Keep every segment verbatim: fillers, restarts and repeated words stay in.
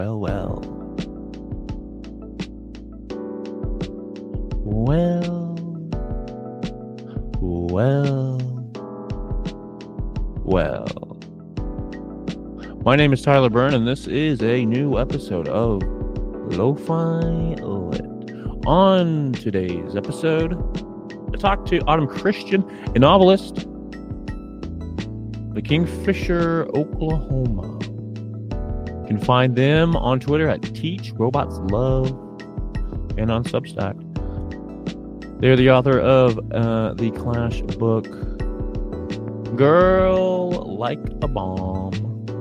Well, well. Well, well, well. My name is Tyler Byrne, and this is a new episode of Lo-Fi Lit. On today's episode, I talked to Autumn Christian, a novelist, the Kingfisher, Oklahoma. You can find them on Twitter at Teach Robots Love and on Substack. They're the author of uh, the Clash book, Girl Like a Bomb.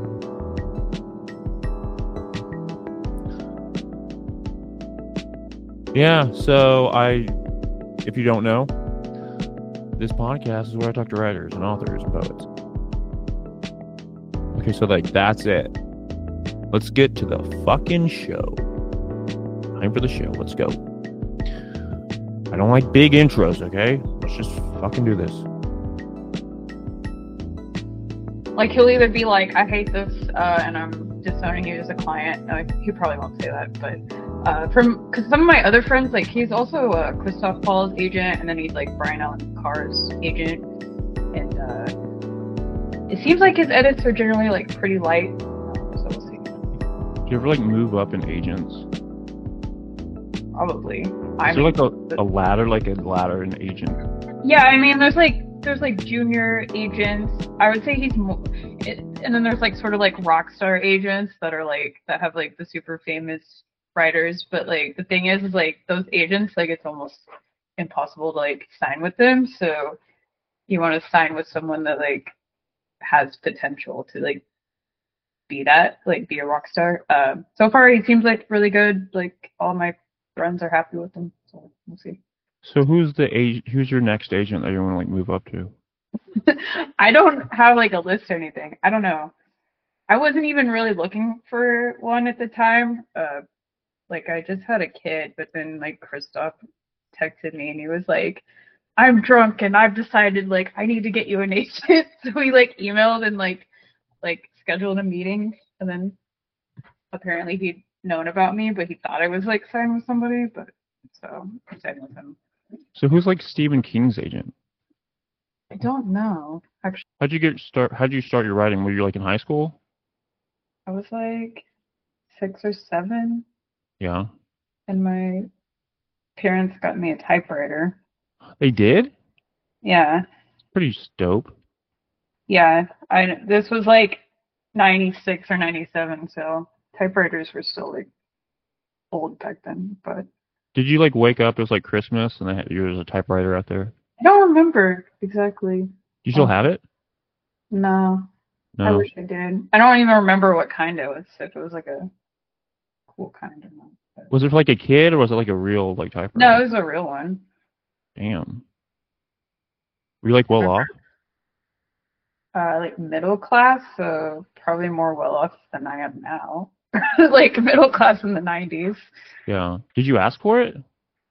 Yeah, so I, if you don't know, this podcast is where I talk to writers and authors and poets. Okay, so like that's it. Let's get to the fucking show. Time for the show. Let's go. I don't like big intros, okay? Let's just fucking do this. Like, he'll either be like, I hate this, uh, and I'm disowning you as a client. Uh, he probably won't say that, but uh, from, because some of my other friends, like, he's also uh, Christoph Paul's agent, and then he's like Brian Allen Carr's agent, and uh, it seems like his edits are generally like pretty light, so we'll see. Do you ever like move up in agents? Probably. Is there like a, a ladder, like a ladder in agent? Yeah, I mean, there's like there's like junior agents. I would say he's more, it, and then there's like sort of like rock star agents that are like that have like the super famous writers. But like the thing is, is like those agents, like it's almost impossible to like sign with them. So you want to sign with someone that like has potential to like be that, like be a rock star. Um, so far he seems like really good. Like all my friends are happy with him, so we'll see. So who's the age? Who's your next agent that you want to like move up to? I don't have like a list or anything. I don't know. I wasn't even really looking for one at the time. Uh, like I just had a kid, but then like Christoph texted me and he was like, "I'm drunk and I've decided like I need to get you an agent." So we like emailed and like like scheduled a meeting, and then apparently he'd known about me, but he thought I was like signed with somebody, but so I signed with him. So who's like Stephen King's agent? I don't know. Actually, How'd you get start? How'd you start your writing? Were you like in high school? I was like six or seven, Yeah. and my parents got me a typewriter. They did? Yeah, Pretty dope. yeah. I this was like ninety-six or ninety-seven, so typewriters were still like old back then. But Did you like wake up? It was like Christmas, and they had, there was a typewriter out there. I don't remember exactly. Do you still have it? No, I No. wish I did. I don't even remember what kind it was. If it was like a cool kind or not. But Was it for like a kid, or was it like a real like typewriter? no, it was a real one. Damn. Were you like well off? Uh, like middle class, so probably more well off than I am now. Like middle class in the nineties. Yeah. Did you ask for it?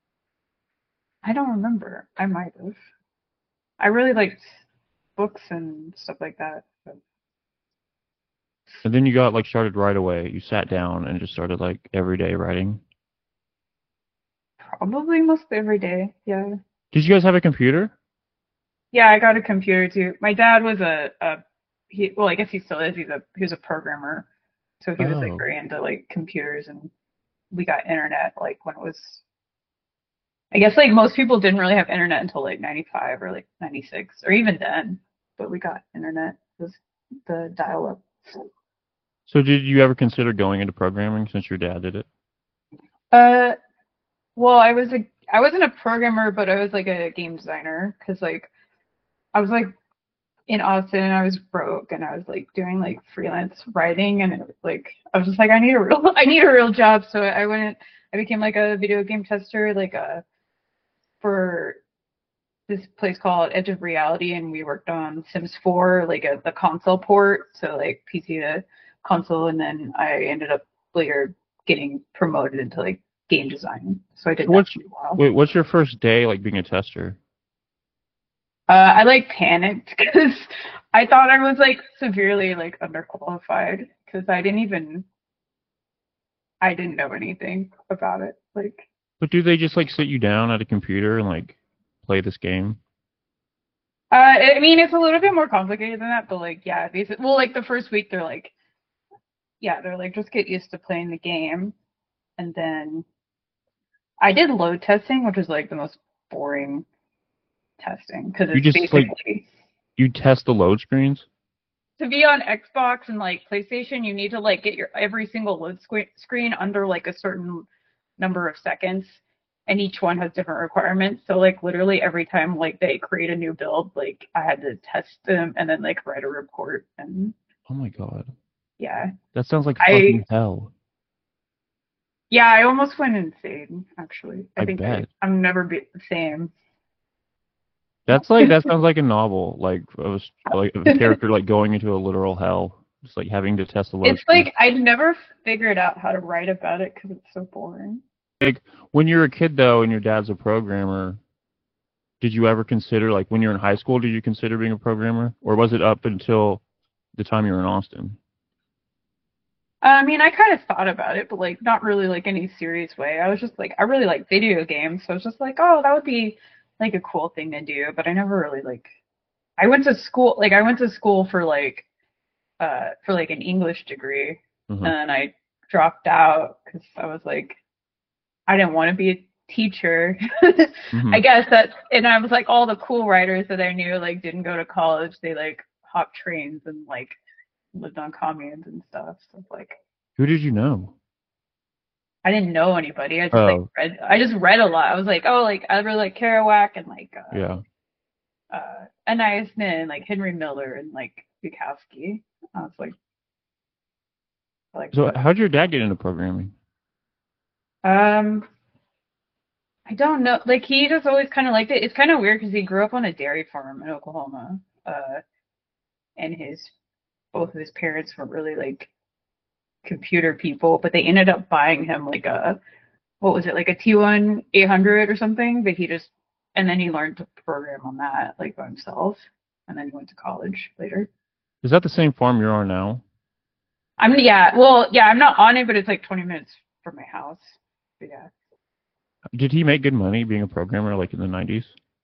I don't remember. I might have. I really liked books and stuff like that. So. And then you got like started right away. You sat down and just started like every day writing. Probably most every day. Yeah. Did you guys have a computer? Yeah, I got a computer too. My dad was a, a he well, I guess he still is. He's a he was a programmer. So he was like Oh. very into like computers, and we got internet like when it was I guess like most people didn't really have internet until like ninety-five or like ninety-six or even then. But we got internet. It was the dial up. So did you ever consider going into programming since your dad did it? Uh well, I was a I wasn't a programmer, but I was like a game designer because like I was like in Austin and I was broke and I was like doing like freelance writing, and it was like I was just like I need a real I need a real job, so I went I became like a video game tester like a for this place called Edge of Reality, and we worked on Sims four, like a, the console port, so like P C to console, and then I ended up later getting promoted into like game design. So I did So that what's for a while. wait, what's your first day like being a tester? Uh, I like panicked because I thought I was like severely like underqualified because I didn't even I didn't know anything about it. Like, But do they just like sit you down at a computer and like play this game? uh, I mean, it's a little bit more complicated than that, but like, yeah, basically, well, like the first week they're like, yeah, they're like, just get used to playing the game, and then I did load testing, which was like the most boring testing because You it's just like basically you test the load screens? to be on Xbox and like PlayStation, you need to like get your every single load squ- screen under like a certain number of seconds, and each one has different requirements. So like literally every time like they create a new build, like I had to test them and then like write a report. And Oh my god. yeah, That sounds like I fucking hell. yeah I almost went insane. Actually, I I think I bet. I'm never be the same. That's like that sounds like a novel, like of a, s- like of a character like going into a literal hell, just like having to test the load It's screen. like I never figured out how to write about it because it's so boring. Like when you're a kid though, and your dad's a programmer, did you ever consider like when you're in high school, did you consider being a programmer, or was it up until the time you were in Austin? I mean, I kind of thought about it, but like not really like any serious way. I was just like, I really like video games, so I was just like, oh, that would be like a cool thing to do. But I never really like. I went to school, like I went to school for like, uh, for like an English degree, Hmm. and then I dropped out because I was like, I didn't want to be a teacher. Hmm. I guess that, and I was like, all the cool writers that I knew like didn't go to college. They like hopped trains and like lived on communes and stuff. So it's like. Who did you know? I didn't know anybody. I just like Oh, read. I just read a lot. I was like, oh, like I really like Kerouac and like yeah. uh uh Anais Nin, like Henry Miller and like Bukowski. I was like, I like So those. how'd your dad get into programming? Um, I don't know. Like he just always kind of liked it. It's kind of weird because he grew up on a dairy farm in Oklahoma. Uh, and his both of his parents were really like computer people, but they ended up buying him like a what was it, like a T one eight hundred or something, but he just, and then he learned to program on that like by himself, and then he went to college later. Is that the same farm you're on now? I'm, yeah, well, yeah, I'm not on it, but it's like twenty minutes from my house. But yeah, Did he make good money being a programmer like in the nineties?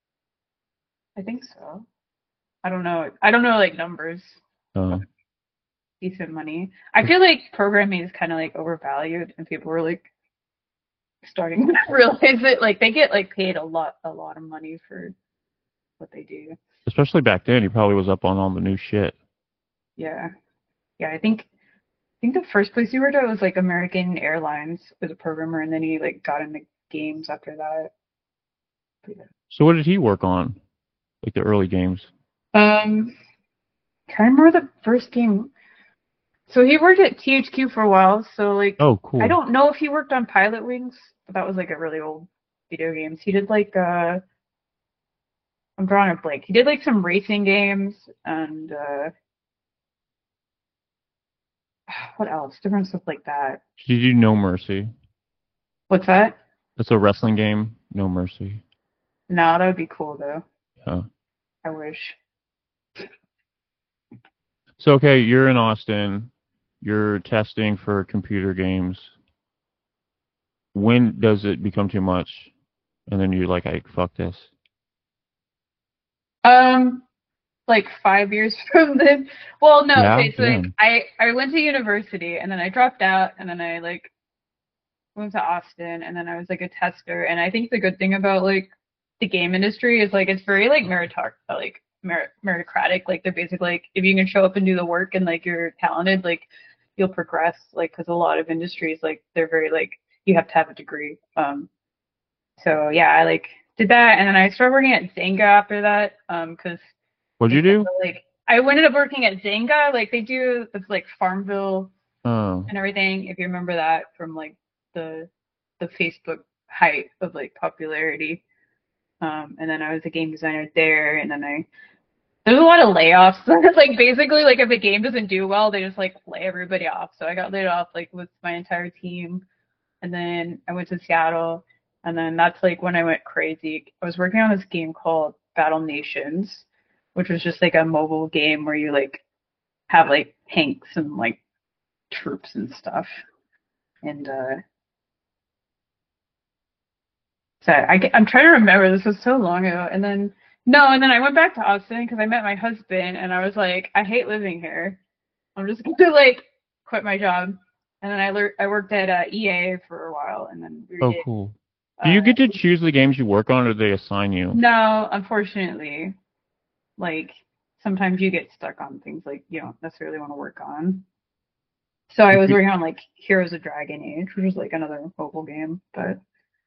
I think so. I don't know. I don't know like numbers, but Uh, decent money. I feel like programming is kind of like overvalued, and people are like starting to realize it. Like they get like paid a lot, a lot of money for what they do. especially back then, he probably was up on all the new shit. Yeah, yeah. I think I think the first place he worked at was like American Airlines as a programmer, and then he like got into games after that. But, So what did he work on? Like the early games? yeah. Um, trying to remember the first game. So he worked at T H Q for a while. So like, Oh, I cool. don't know if he worked on Pilot Wings, but that was like a really old video games. He did like uh, I'm drawing a blank. He did like some racing games and uh, what else? Different stuff like that. Did you do No Mercy? What's that? That's a wrestling game. No Mercy. No, that would be cool though. Yeah. I wish. So okay, you're in Austin. You're testing for computer games. When does it become too much? And then you're like, I fuck this. Um, like five years from then. Well, no, Yeah, okay, so like damn. I I went to university and then I dropped out and then I like moved to Austin and then I was like a tester and I think the good thing about like the game industry is like it's very like meritor like merit meritocratic. Like they're basically like if you can show up and do the work and like you're talented, like you'll progress. Like because a lot of industries like they're very like you have to have a degree. Um, so yeah, I like did that and then I started working at Zynga after that. Um, because What'd like you do? like I ended up working at Zynga. Like they do this like Farmville Oh, and everything. If you remember that from like the the Facebook height of like popularity. Um, and then I was a game designer there, and then I there's a lot of layoffs. Like basically, like if a game doesn't do well, they just like lay everybody off. So I got laid off like with my entire team, and then I went to Seattle, and then that's like when I went crazy. I was working on this game called Battle Nations, which was just like a mobile game where you like have like tanks and like troops and stuff. And uh, so I, I'm trying to remember. This was so long ago. And then no, and then I went back to Austin because I met my husband, and I was like, I hate living here. I'm just gonna like quit my job. And then I learned I worked at uh, E A for a while, and then we Oh, did. cool. Do Uh, you get to choose the games you work on, or do they assign you? no, unfortunately, like sometimes you get stuck on things like you don't necessarily want to work on. So I was You- working on like Heroes of Dragon Age, which was like another mobile game, but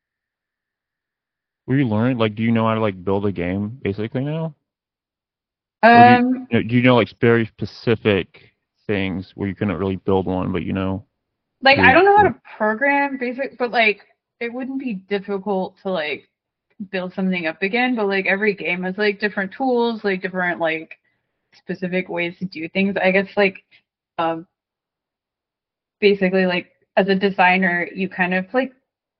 Were you learning, like, do you know how to, like, build a game, basically, now? Or do you, um, you know, do you know, like, very specific things where you couldn't really build one, but you know like I to don't know how do it? to program basic, but like it wouldn't be difficult to like build something up again. But like every game has like different tools, like different like specific ways to do things. I guess like um, basically like as a designer, you kind of like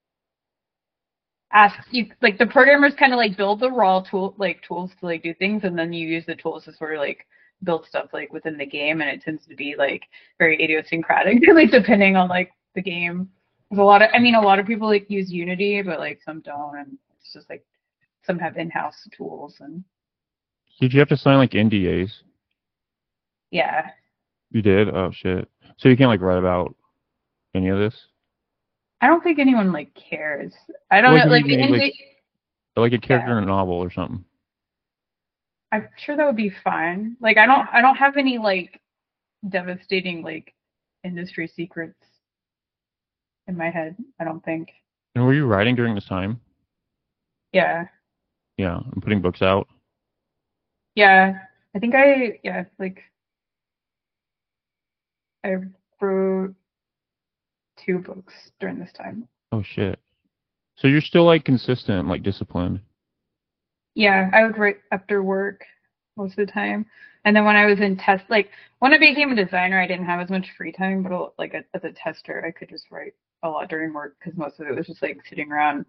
ask you like the programmers kind of like build the raw tool like tools to like do things, and then you use the tools to sort of like build stuff like within the game, and it tends to be like very idiosyncratic, like depending on like the game. There's a lot of I mean a lot of people like use Unity, but like some don't, and it's just like some have in-house tools and Did you have to sign, like, N D As? yeah. You did? Oh, shit. So you can't, like, write about any of this? I don't think anyone like cares. I don't Like, know if like you the made, like, indie like a yeah. character in a novel or something. I'm sure that would be fine. Like I don't I don't have any like devastating like industry secrets in my head. I don't think. And were you writing during this time? Yeah, Yeah, and putting books out? yeah. I think I yeah like I wrote two books during this time. Oh, shit. So you're still, like, consistent, like, disciplined. Yeah, I would write after work most of the time, and then when I was in test, like when I became a designer, I didn't have as much free time. But like as a tester, I could just write a lot during work because most of it was just like sitting around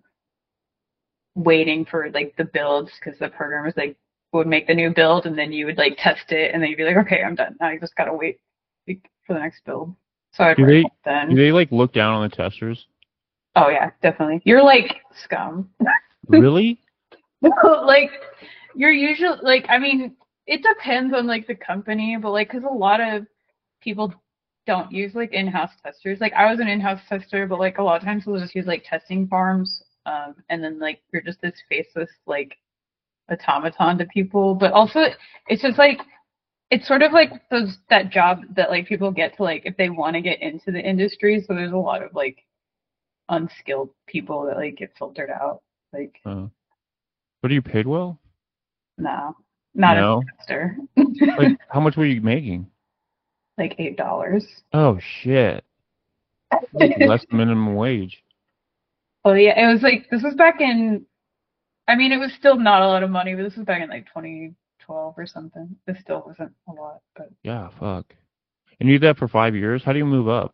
waiting for like the builds because the programmers like would make the new build and then you would like test it and then you'd be like, okay, I'm done. Now I just gotta wait for the next build. So I'd Do write they all do then. they like look down on the testers? Oh yeah, definitely. You're like scum. Really? Like you're usually like I mean it depends on like the company, but like because a lot of people don't use like in-house testers. Like I was an in-house tester, but like a lot of times we'll just use like testing farms, um, and then like you're just this faceless like automaton to people. But also it's just like it's sort of like those that job that like people get to like if they want to get into the industry. So there's a lot of like unskilled people that like get filtered out. Like Uh, but are you paid well? no, not as No. a tester. Like, how much were you making? Like eight dollars. Oh shit. Like less than minimum wage. Oh yeah, it was like this was back in. I mean, it was still not a lot of money, but this was back in like twenty twelve or something. This still wasn't a lot, but Yeah, fuck. And you did that for five years? How do you move up?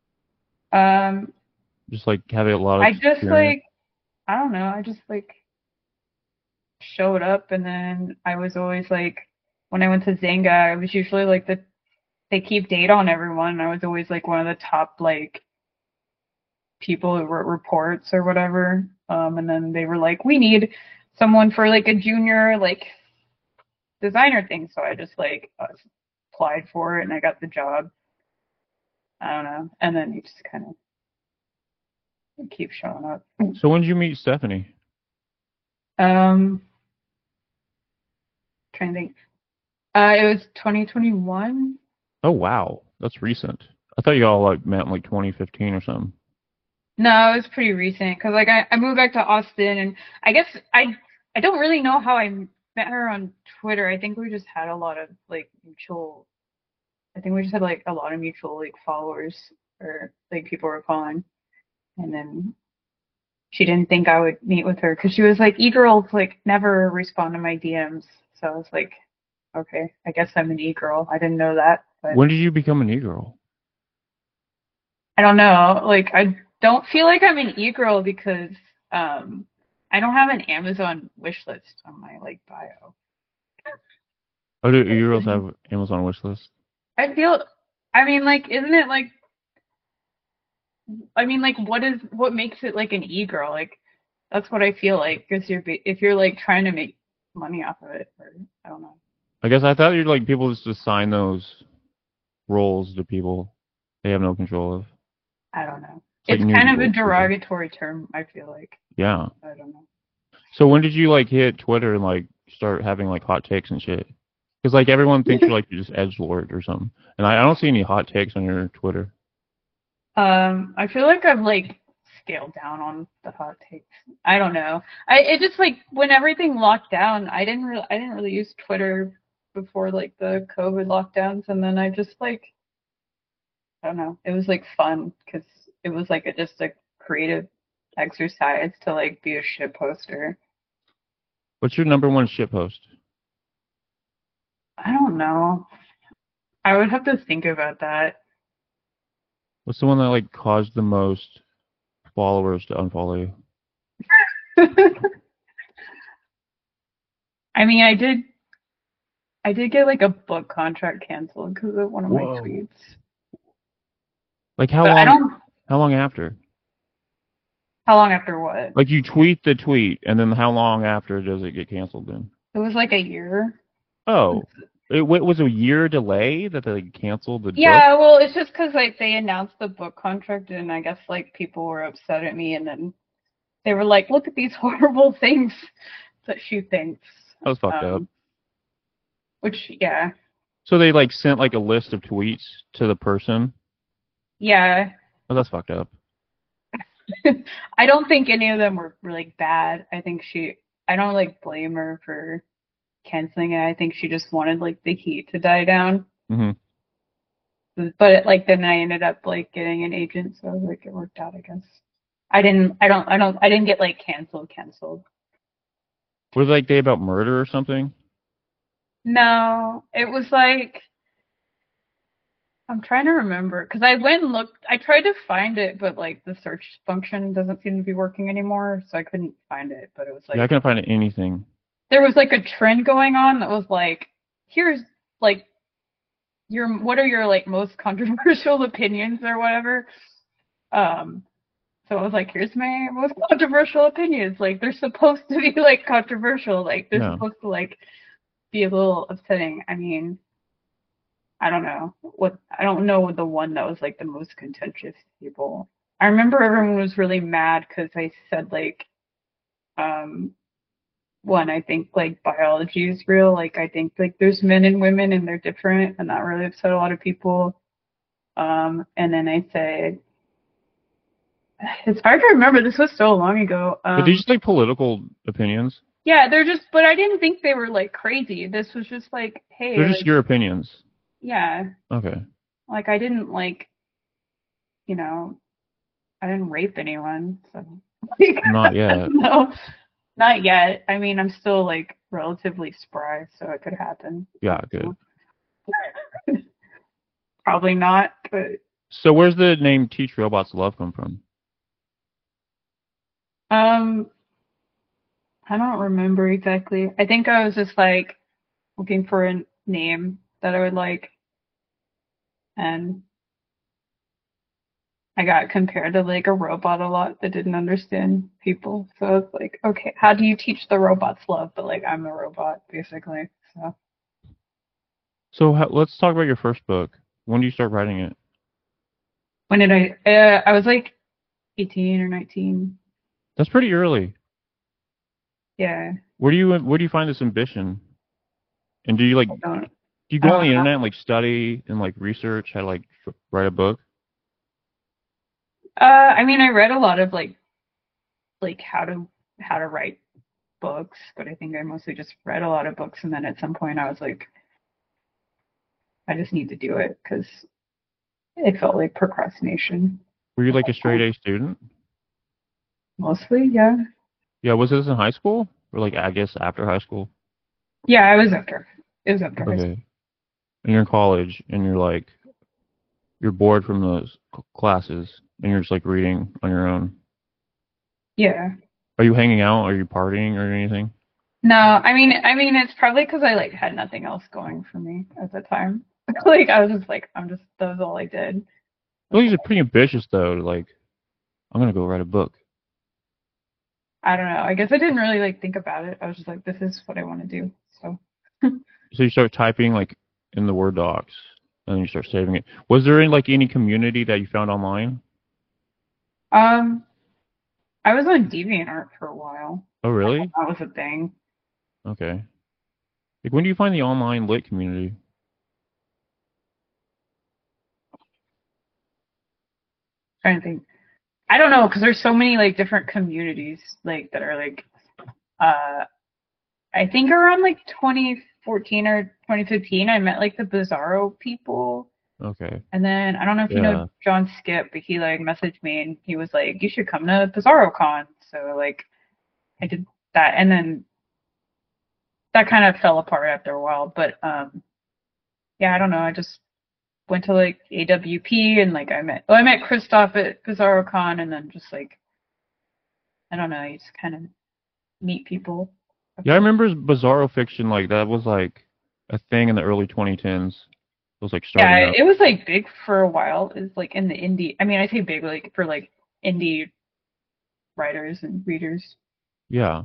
um, Just like having a lot of I just experience. like I don't know. I just like showed up, and then I was always like when I went to Zynga, I was usually like the they keep data on everyone. And I was always like one of the top like people who wrote reports or whatever. Um, and then they were like, we need someone for like a junior like designer thing. So I just like uh, applied for it and I got the job. I don't know. And then you just kind of keep showing up. So when did you meet Stephanie? Um, trying to think. Uh, it was twenty twenty-one. Oh wow. That's recent. I thought you all like met in like twenty fifteen or something. No, it was pretty recent because like I, I moved back to Austin and I guess I I don't really know how I met her on Twitter. I think we just had a lot of like mutual. I think we just had like a lot of mutual like followers or like people were following, and then she didn't think I would meet with her because she was like e-girls like never respond to my D Ms. So I was like, okay, I guess I'm an e-girl. I didn't know that, but When did you become an e-girl? I don't know. Like I don't feel like I'm an e-girl because um I don't have an Amazon wish list on my like bio. Oh, do e-girls have Amazon wish list? I feel I mean like isn't it like I mean, like, what is what makes it like an e-girl? Like, that's what I feel like. Because you're ba- if you're like trying to make money off of it, or I don't know. I guess I thought you'd like people just assign those roles to people they have no control of. I don't know. It's like It's new kind to of a old people. derogatory term. I feel like. Yeah. I don't know. So when did you like hit Twitter and like start having like hot takes and shit? Because like everyone thinks you're like you're just edgelord or something, and I, I don't see any hot takes on your Twitter. Um, I feel like I've like scaled down on the hot takes. I don't know. I it just like when everything locked down, I didn't really I didn't really use Twitter before like the COVID lockdowns, and then I just like I don't know. It was like fun because it was like a, just a creative exercise to like be a shit poster. What's your number one shit post? I don't know. I would have to think about that. What's the one that like caused the most followers to unfollow you? I mean, I did I did get like a book contract canceled because of one of my Whoa. tweets. Like how But long? I don't. How long after? How long after what? Like you tweet the tweet, and then how long after does it get canceled? Then? It was like a year. Oh, it, it was a year delay that they like, canceled the book. Yeah, well, it's just because like they announced the book contract, and I guess like people were upset at me, and then they were like, "Look at these horrible things that she thinks." That was fucked um, up. Which, yeah, So they like sent like a list of tweets to the person. yeah. Oh, that's fucked up. I don't think any of them were really bad. I think she. I don't like blame her for canceling it. I think she just wanted like the heat to die down. Mm-hmm. But like then I ended up like getting an agent, so like it worked out, I guess. I didn't. I don't. I don't. I didn't get like canceled. Canceled. Was it like they about murder or something? No, it was like I'm trying to remember because I went and looked. I tried to find it, but like the search function doesn't seem to be working anymore, so I couldn't find it. But it was like Yeah, I couldn't find anything. there was like a trend going on that was like, here's like your what are your like most controversial opinions or whatever. Um, so I was like, here's my most controversial opinions. Like they're supposed to be like controversial. Like they're Yeah. supposed to like be a little upsetting. I mean, I don't know what I don't know the one that was like the most contentious to people. I remember everyone was really mad because I said like, um, one, I think like biology is real. Like I think like there's men and women and they're different, and that really upset a lot of people. Um, and then I said, it's hard to remember. This was so long ago. Um, But these just like political opinions. Yeah, they're just, but I didn't think they were like crazy. This was just like, hey, They're just like, your opinions. yeah, Okay. like I didn't like, you know, I didn't rape anyone, so like, Not yet. no, not yet. I mean, I'm still like relatively spry, so it could happen. Yeah, good. Probably not, but So where's the name Teach Robots Love come from? um, I don't remember exactly. I think I was just like looking for a name that I would like, and I got compared to like a robot a lot that didn't understand people. So it's like, okay, how do you teach the robots love? But like, I'm a robot basically. So So how, let's talk about your first book. When do you start writing it? when did I? Uh, I was like eighteen or nineteen. That's pretty early. Yeah. Where do you where do you find this ambition? And do you like I don't, do you go I on the don't know. internet and like study and like research how to like write a book? Uh, I mean, I read a lot of like like how to how to write books, but I think I mostly just read a lot of books, and then at some point I was like, I just need to do it because it felt like procrastination. Were you like a straight A student? Mostly, yeah. Yeah, was this in high school? Or like I guess after high school? Yeah, I was after. It was after high school. Okay. And you're in college and you're like you're bored from those c- classes and you're just like reading on your own. Yeah. Are you hanging out? Are you partying or anything? No, I mean, I mean, it's probably because I like had nothing else going for me at the time. Like I was just like, I'm just that was all I did. Well, you're pretty ambitious though to like I'm gonna go write a book. I don't know. I guess I didn't really like think about it. I was just like, this is what I want to do. So, So you start typing like in the Word docs, and then you start saving it. Was there any, like any community that you found online? um, I was on DeviantArt for a while. Oh, I thought really? that was a thing. Okay. Like, when do you find the online lit community? Trying to think. I don't know because there's so many like different communities like that are like uh I think around like twenty fourteen or twenty fifteen I met like the Bizarro people. Okay. And then I don't know if you know Yeah. John Skip, but he like messaged me and he was like, you should come to BizarroCon. So like I did that, and then that kind of fell apart after a while. But um, yeah, I don't know. I just went to like A W P and like I met, well, I met Christoph at BizarroCon, and then just like I don't know, you just kind of meet people. Yeah, I After. remember Bizarro Fiction, like that was like a thing in the early twenty tens. It was like starting Yeah, up. it was like big for a while. It's like in the indie. I mean, I say big like for like indie writers and readers. Yeah.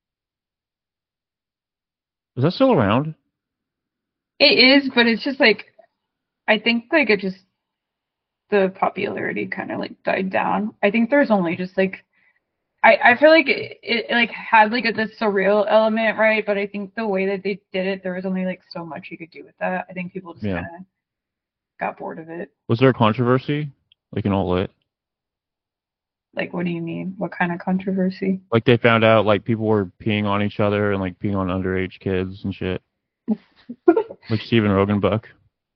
Is that still around? It is, but it's just like I think like it just the popularity kind of like died down. I think there's only just like I I feel like it, it like had like a this surreal element, right? But I think the way that they did it, there was only like so much you could do with that. I think people just Yeah. kind of got bored of it. Was there a controversy? Like in alt lit? Like, what do you mean? What kind of controversy? Like they found out like people were peeing on each other and like peeing on underage kids and shit. Like Steven Rogan book.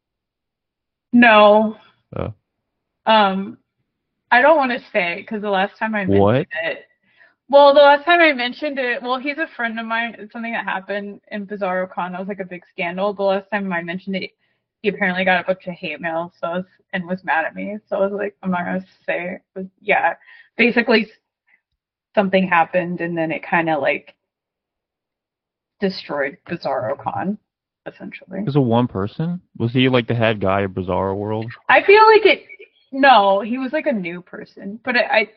No. Uh, Um, I don't want to say because the last time I mentioned what? it, well, the last time I mentioned it, well, he's a friend of mine. It's something that happened in BizarroCon. That was like a big scandal. The last time I mentioned it, he apparently got a bunch of hate mail, so I was, and was mad at me. So I was like, I'm not gonna say. But yeah, basically something happened, and then it kind of like destroyed BizarroCon, essentially. Is it one person? Was he like the head guy of Bizarro World? I feel like it. No, he was like a new person, but I, I,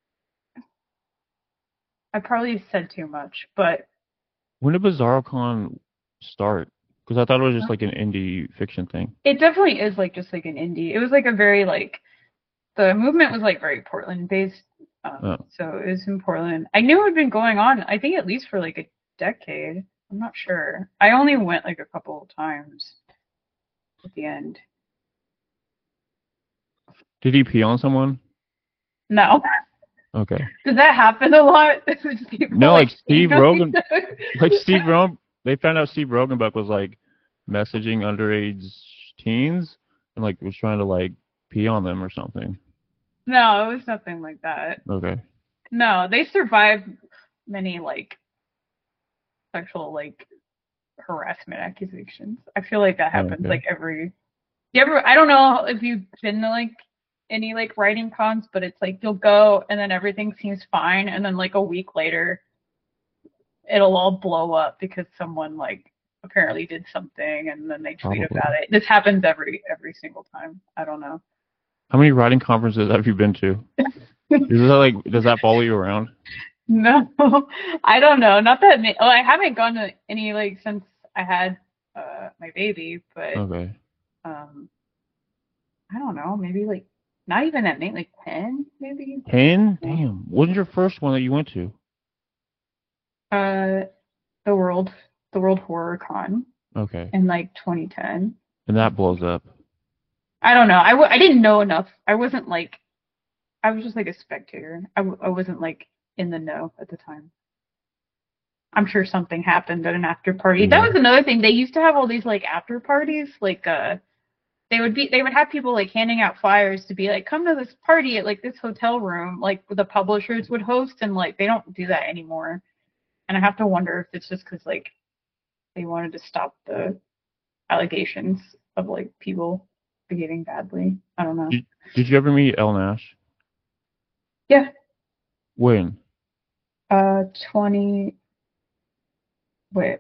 I probably said too much, but When did BizarroCon start? Because I thought it was just like an indie fiction thing. it definitely is like just like an indie. It was like a very like the movement was like very Portland based. Um, Oh. so it was in Portland. I knew it had been going on, I think at least for like a decade. I'm not sure. I only went like a couple of times at the end. Did he pee on someone? No. Okay. Does that happen a lot? People No, like like Steve Rogan, like no, Steve Rogan. They found out Steve Rogenbuck was like messaging underage teens and like was trying to like pee on them or something. it was nothing like that. Okay. No, they survived many like sexual like harassment accusations. I feel like that Oh, happens okay. like every you ever I don't know if you've been to like any like writing cons, but it's like you'll go and then everything seems fine and then like a week later it'll all blow up because someone like apparently did something and then they tweet Probably. about it. This happens every every single time. I don't know. How many writing conferences have you been to? Is that like does that follow you around? No, I don't know. Not that many. Oh, I haven't gone to any like since I had uh my baby, but Okay. um I don't know, maybe like not even that many, like ten, maybe. Ten? Damn. What was your first one that you went to? Uh, the world, the World Horror Con Okay. in like twenty ten. And that blows up. I don't know. I w- I didn't know enough. I wasn't like I was just like a spectator. I w- I wasn't like in the know at the time. I'm sure something happened at an after party. That Yeah. was another thing. They used to have all these like after parties, like uh they would be they would have people like handing out flyers to be like come to this party at like this hotel room like the publishers would host, and like they don't do that anymore. And I have to wonder if it's just because like they wanted to stop the allegations of like people behaving badly. I don't know. Did, did you ever meet El Nash? Yeah. When? Uh twenty wait.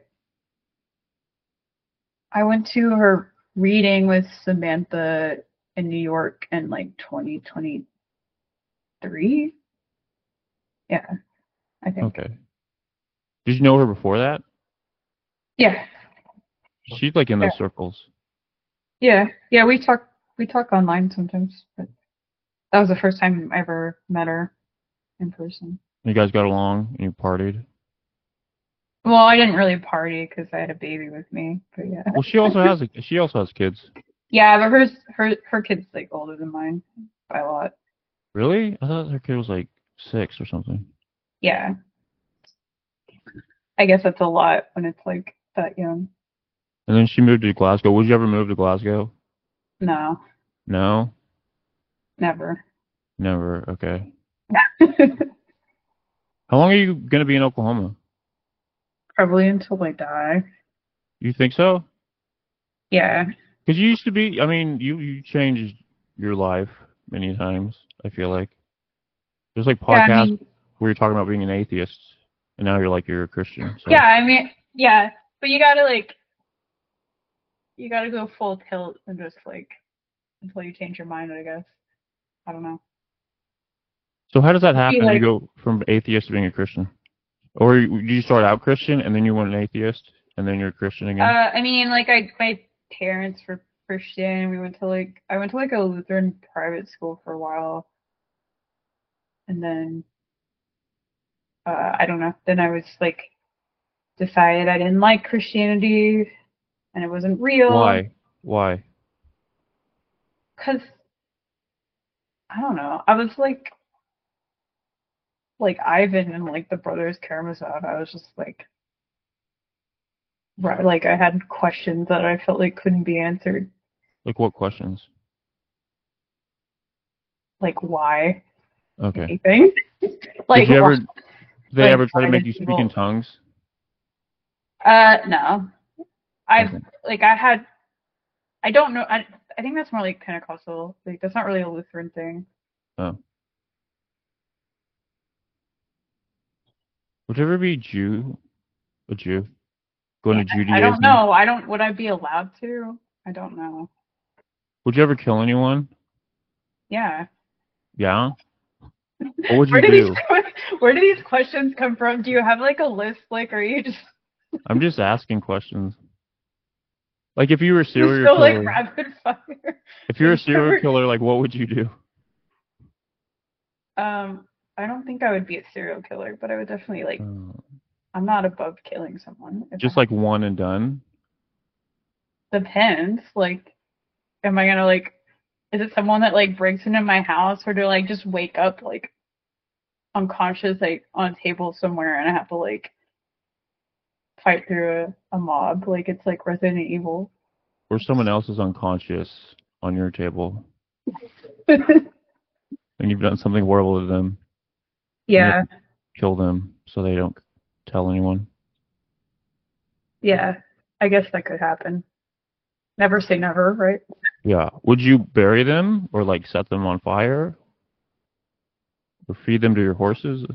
I went to her reading with Samantha in New York in like twenty twenty-three three. Yeah, I think. Okay. Did you know her before that? Yeah, She's like in yeah, those circles. yeah, yeah. We talk we talk online sometimes, but that was the first time I ever met her in person. You guys got along and you partied. Well, I didn't really party because I had a baby with me, but yeah. Well, she also has a, she also has kids. Yeah, but hers her her kid's like older than mine by a lot. Really? I thought her kid was like six or something. Yeah, I guess that's a lot when it's like that young. And then she moved to Glasgow. Would you ever move to Glasgow? No, No, never. never. Okay. How long are you gonna be in Oklahoma? Probably until I die. You think so? Yeah. Because you used to be. I mean, you you changed your life many times. I feel like there's like Yeah, I podcasts mean, where you're talking about being an atheist, and now you're like you're a Christian. yeah, So I mean, yeah, but you gotta like, you gotta go full tilt and just like until you change your mind, I guess. I don't know. so how does that Be happen? You like, go from atheist to being a Christian, or you, you start out Christian and then you went an atheist and then you're a Christian uh, again? I mean, like I, my parents were Christian. We went to like, I went to like a Lutheran private school for a while, and then, uh, I don't know. Then I was like, decided I didn't like Christianity and it wasn't real. Why? Why? Cause I don't know. I was like, like Ivan and like the Brothers Karamazov. I was just like, right, like I had questions that I felt like couldn't be answered. Like what questions? Like why Okay. anything? Did Like you why? ever? Did they Like ever try to why make did you speak in people? tongues? Uh, no. I've Okay. like I had. I don't know. I I think that's more like Pentecostal. Like that's not really a Lutheran thing. Oh. Would you ever be Jew? A Jew? Going Yeah, to I don't Judaism? know. I don't. Would I be allowed to? I don't know. Would you ever kill anyone? Yeah. Yeah. What would Where you do these do? where do these questions come from? Do you have like a list? Like, are you just I'm just asking questions. Like if you were a just serial go like killer, rapid fire? if Have you're a you serial ever? killer, like what would you do? Um, I don't think I would be a serial killer, but I would definitely like. Uh, I'm not above killing someone if I just have like one and done? to. Depends. Like, am I gonna like? Is it someone that like breaks into my house, or do I like just wake up like unconscious, like on a table somewhere, and I have to like fight through a, a mob? Like it's like Resident Evil. Or someone else is unconscious on your table and you've done something horrible to them and you have Yeah, to kill them so they don't tell anyone. yeah. I guess that could happen. Never say never, right? Yeah. Would you bury them or like set them on fire or feed them to your horses?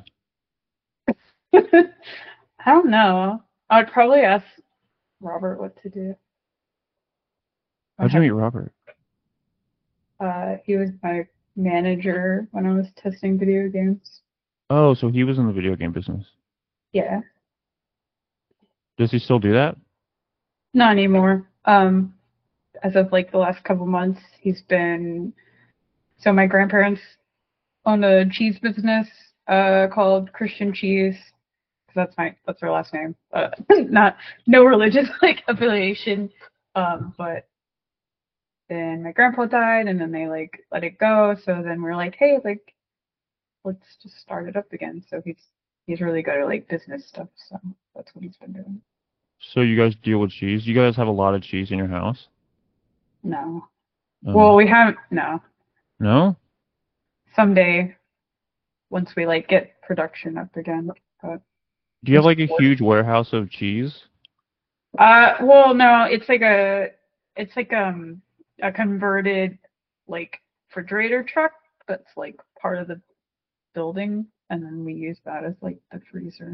I don't know. I would probably ask Robert what to do. I How'd you have meet Robert? uh he was my manager when I was testing video games. Oh, so he was in the video game business. Yeah. Does he still do that? Not anymore. Um as of like the last couple months he's been so my grandparents owned a cheese business uh called Christian Cheese. 'Cause that's my that's their last name. Uh not no religious like affiliation. Um but then my grandpa died and then they like let it go. So then we're like, hey, like let's just start it up again. So he's he's really good at like business stuff. So that's what he's been doing. So you guys deal with cheese? You guys have a lot of cheese in your house? No. Well, Oh. we haven't no. No? Someday once we like get production up again. But Do you have it's like a huge warehouse of cheese? uh well no, it's like a it's like um a converted like refrigerator truck that's like part of the building and then we use that as like the freezer.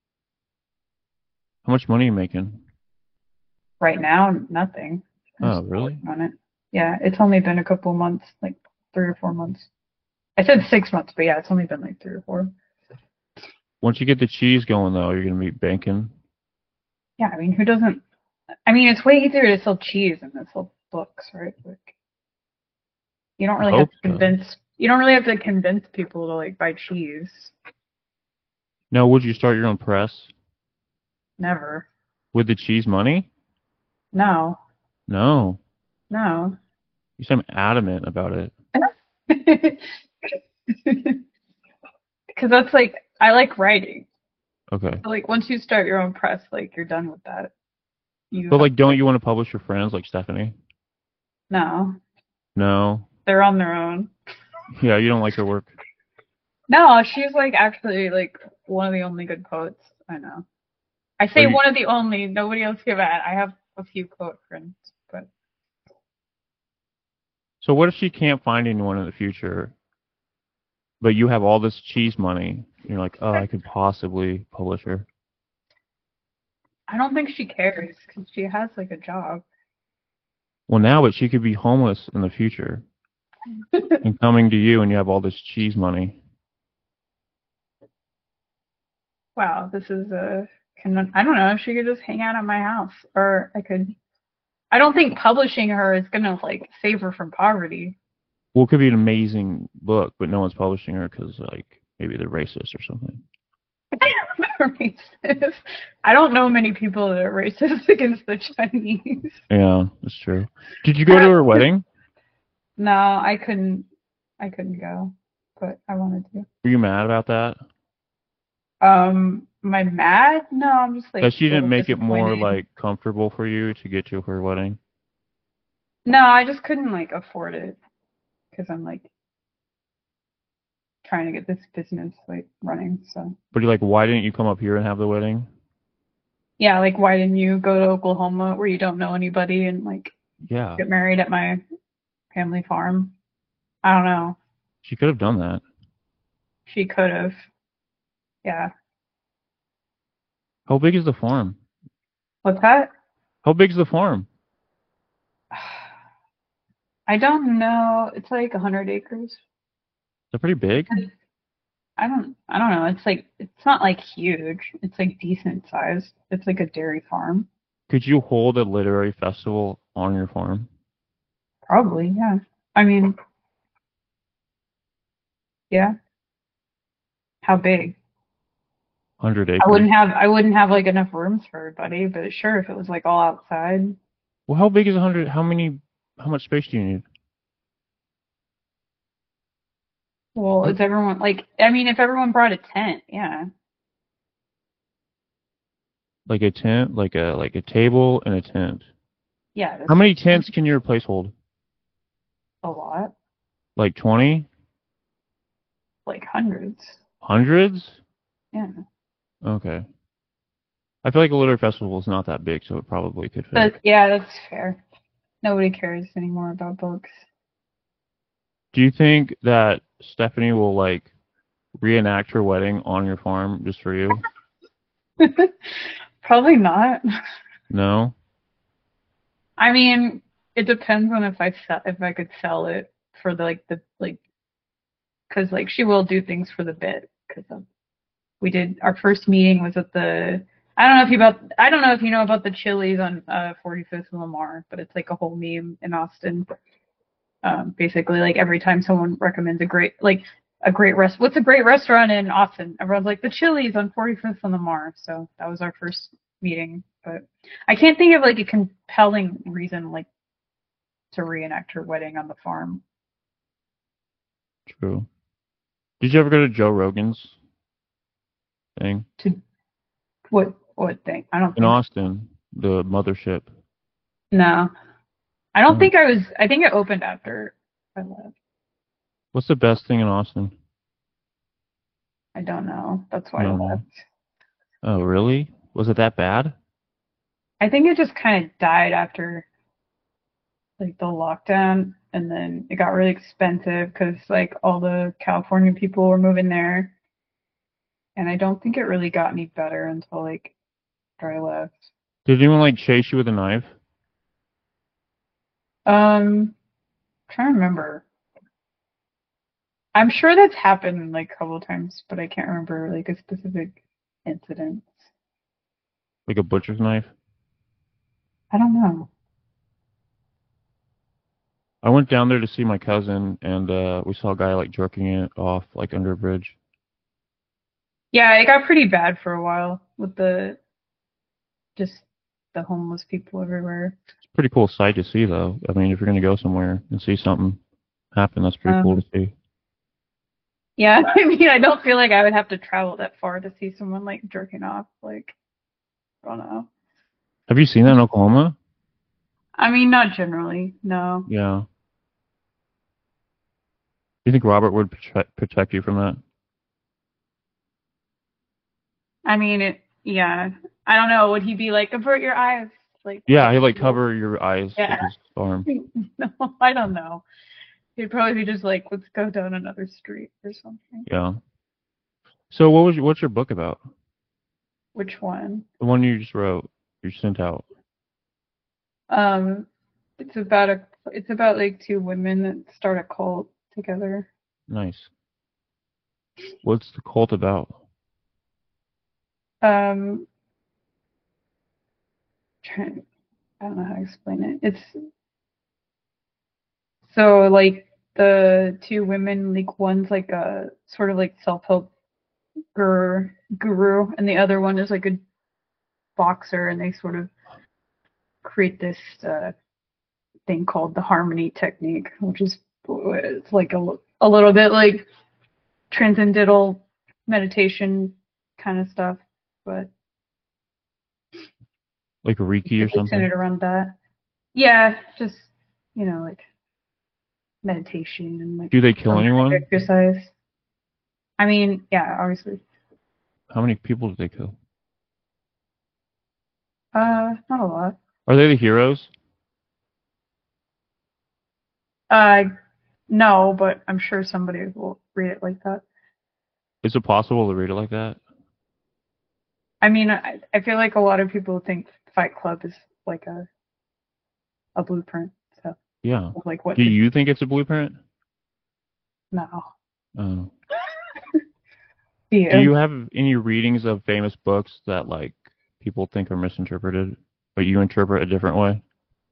How much money are you making? Right now, nothing. I'm Oh, still really? working on it. Yeah, it's only been a couple months, like three or four months. I said six months, but yeah, it's only been like three or four. Once you get the cheese going, though, you're gonna be banking. Yeah, I mean, who doesn't? I mean, it's way easier to sell cheese than to sell books, right? Like, you don't I really have hope to so. convince. You don't really have to convince people to like buy cheese. Now, would you start your own press Never. with the cheese money? No. No. No. You seem adamant about it. Because that's like I like writing. Okay. So, like once you start your own press, like you're done with that. You But have like, don't you want to publish your friends like Stephanie? no. No. They're on their own. Yeah, you don't like her work. No, she's like actually like one of the only good poets I know. I Are say you, one of the only. Nobody else give at. I have a few poet friends, but so what if she can't find anyone in the future, but you have all this cheese money? You're like, oh, I could possibly publish her. I don't think she cares because she has like a job. Well, now, but she could be homeless in the future and coming to you, and you have all this cheese money. Wow, this is a. Can I don't know. She could just hang out at my house, or I could. I don't think publishing her is gonna like save her from poverty. Well, it could be an amazing book, but no one's publishing her because, like, maybe they're racist or something. Racist. I don't know many people that are racist against the Chinese. Yeah, that's true. Did you go to her wedding? No, I couldn't. I couldn't go, but I wanted to. Were you mad about that? Um, am I mad? No, I'm just like That she a little didn't make it more, disappointed. like, comfortable for you to get to her wedding? No, I just couldn't like afford it because I'm like trying to get this business like running. So But you're like, why didn't you come up here and have the wedding? yeah, like why didn't you go to Oklahoma where you don't know anybody and like Yeah, get married at my family farm? I don't know. she could have done that. She could have. Yeah. How big is the farm? What's that? How big's the farm? I don't know. It's like a hundred acres. Is that pretty big? I don't. I don't know. It's like it's not like huge. It's like decent size. It's like a dairy farm. Could you hold a literary festival on your farm? Probably. Yeah. I mean, yeah. How big? one hundred I acres. wouldn't have. I wouldn't have like enough rooms for everybody. But sure, if it was like all outside. Well, how big is one hundred? How many, how much space do you need? Well, is everyone like? I mean, if everyone brought a tent, yeah. Like a tent, like a like a table and a tent. Yeah. That's How many tents can your place hold? a lot. Like twenty? Like hundreds. Hundreds? Yeah. Okay. I feel like a literary festival is not that big, so it probably could fit. But yeah, that's fair. Nobody cares anymore about books. Do you think that Stephanie will like reenact her wedding on your farm just for you? Probably not. No? I mean, it depends on if I sell, if I could sell it for the like the like, because like she will do things for the bit. Because um, we did our first meeting was at the. I don't know if you about. I don't know if you know about the Chili's on uh, forty-fifth and Lamar, but it's like a whole meme in Austin. Um, basically, like every time someone recommends a great like a great rest. What's a great restaurant in Austin? Everyone's like the Chili's on forty-fifth and Lamar. So that was our first meeting, but I can't think of like a compelling reason like to reenact her wedding on the farm. True. Did you ever go to Joe Rogan's thing? To what what thing? I don't In think Austin, the mothership. no. I don't Oh. think I was. I think it opened after I left. What's the best thing in Austin? I don't know. That's why You I don't know. left. Oh, really? Was it that bad? I think it just kind of died after like the lockdown, and then it got really expensive because like all the California people were moving there, and I don't think it really got any better until like after I left. Did anyone like chase you with a knife? Um, trying to remember. I'm sure that's happened like a couple of times, but I can't remember like a specific incident. Like a butcher's knife? I don't know. I went down there to see my cousin, and uh, we saw a guy like jerking it off like under a bridge. Yeah, it got pretty bad for a while with the just the homeless people everywhere. Pretty cool sight to see, though. I mean, if you're gonna go somewhere and see something happen, that's pretty cool Um, to see. yeah, I mean, I don't feel like I would have to travel that far to see someone like jerking off. Like, I don't know. Have you seen that in Oklahoma? I mean, not generally, no. Yeah. Do you think Robert would protect protect you from that? I mean, it, yeah. I don't know. Would he be like, avert your eyes? Like, Yeah, he like cover your eyes with yeah. his arm. No, I don't know. He'd probably be just like, let's go down another street or something. Yeah. So what was your, what's your book about? Which one? The one you just wrote, you sent out. Um, it's about a, it's about like two women that start a cult together. Nice. What's the cult about? Um, trying, I don't know how to explain it. It's so like the two women, like one's like a sort of like self-help guru, guru, and the other one is like a boxer, and they sort of create this uh, thing called the harmony technique, which is it's like a, a little bit like transcendental meditation kind of stuff, but Like Reiki or something? centered around that. Yeah, just you know, like meditation and like. Do they kill anyone? Exercise. I mean, yeah, obviously. How many people did they kill? Uh, not a lot. Are they the heroes? Uh, no, but I'm sure somebody will read it like that. Is it possible to read it like that? I mean, I, I feel like a lot of people think Fight Club is like a a blueprint. So Yeah. like what? Do you think it's a blueprint? No. Oh. Do you? Do you have any readings of famous books that like people think are misinterpreted, but you interpret a different way?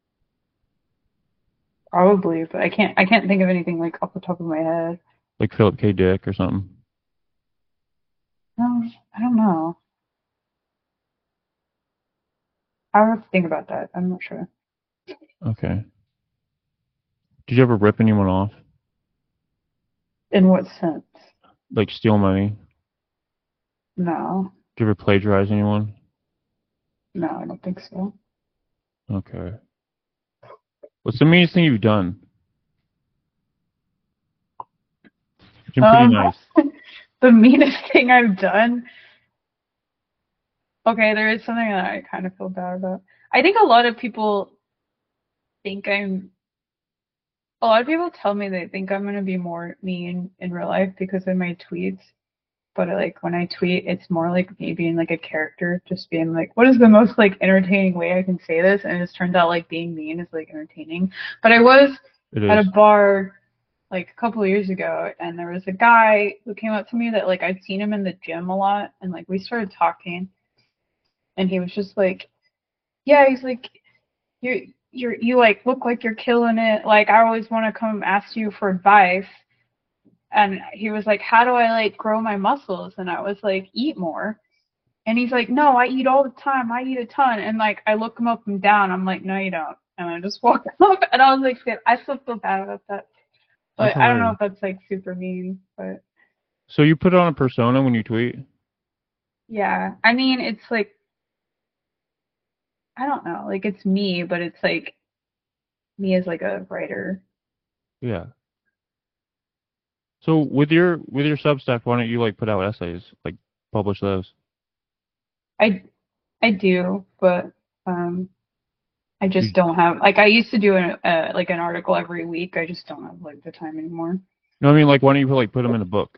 Probably, but I can't. I can't think of anything like off the top of my head. Like Philip K. Dick or something? No, I don't know. I have to think about that. I'm not sure. Okay. Did you ever rip anyone off? In what sense? Like steal money? No. Did you ever plagiarize anyone? No, I don't think so. Okay. What's the meanest thing you've done? You've been pretty Um, nice. The meanest thing I've done. Okay, there is something that I kind of feel bad about. I think a lot of people think I'm. A lot of people tell me they think I'm gonna be more mean in real life because of my tweets. But like when I tweet, it's more like me being like a character, just being like, what is the most like entertaining way I can say this? And it just turns out like being mean is like entertaining. But I was It at a is. bar like a couple of years ago, and there was a guy who came up to me that like I'd seen him in the gym a lot, and like we started talking, and he was just like, yeah, he's like, you you're you like look like you're killing it. Like I always want to come ask you for advice. And he was like, how do I like grow my muscles? And I was like, eat more. And he's like, no, I eat all the time. I eat a ton. And like, I look him up and down. I'm like, no, you don't. And I just walk up. And I was like, shit, I still feel bad about that. But That's I don't know hilarious. if that's like super mean. But So you put on a persona when you tweet? yeah, I mean, it's like, I don't know. Like, it's me, but it's like me as like a writer. Yeah. So with your with your Substack, why don't you like put out essays, like publish those? I, I do, but um, I You, just don't have like I used to do an uh, like an article every week. I just don't have like the time anymore. no, I mean like why don't you put, like put them in a book?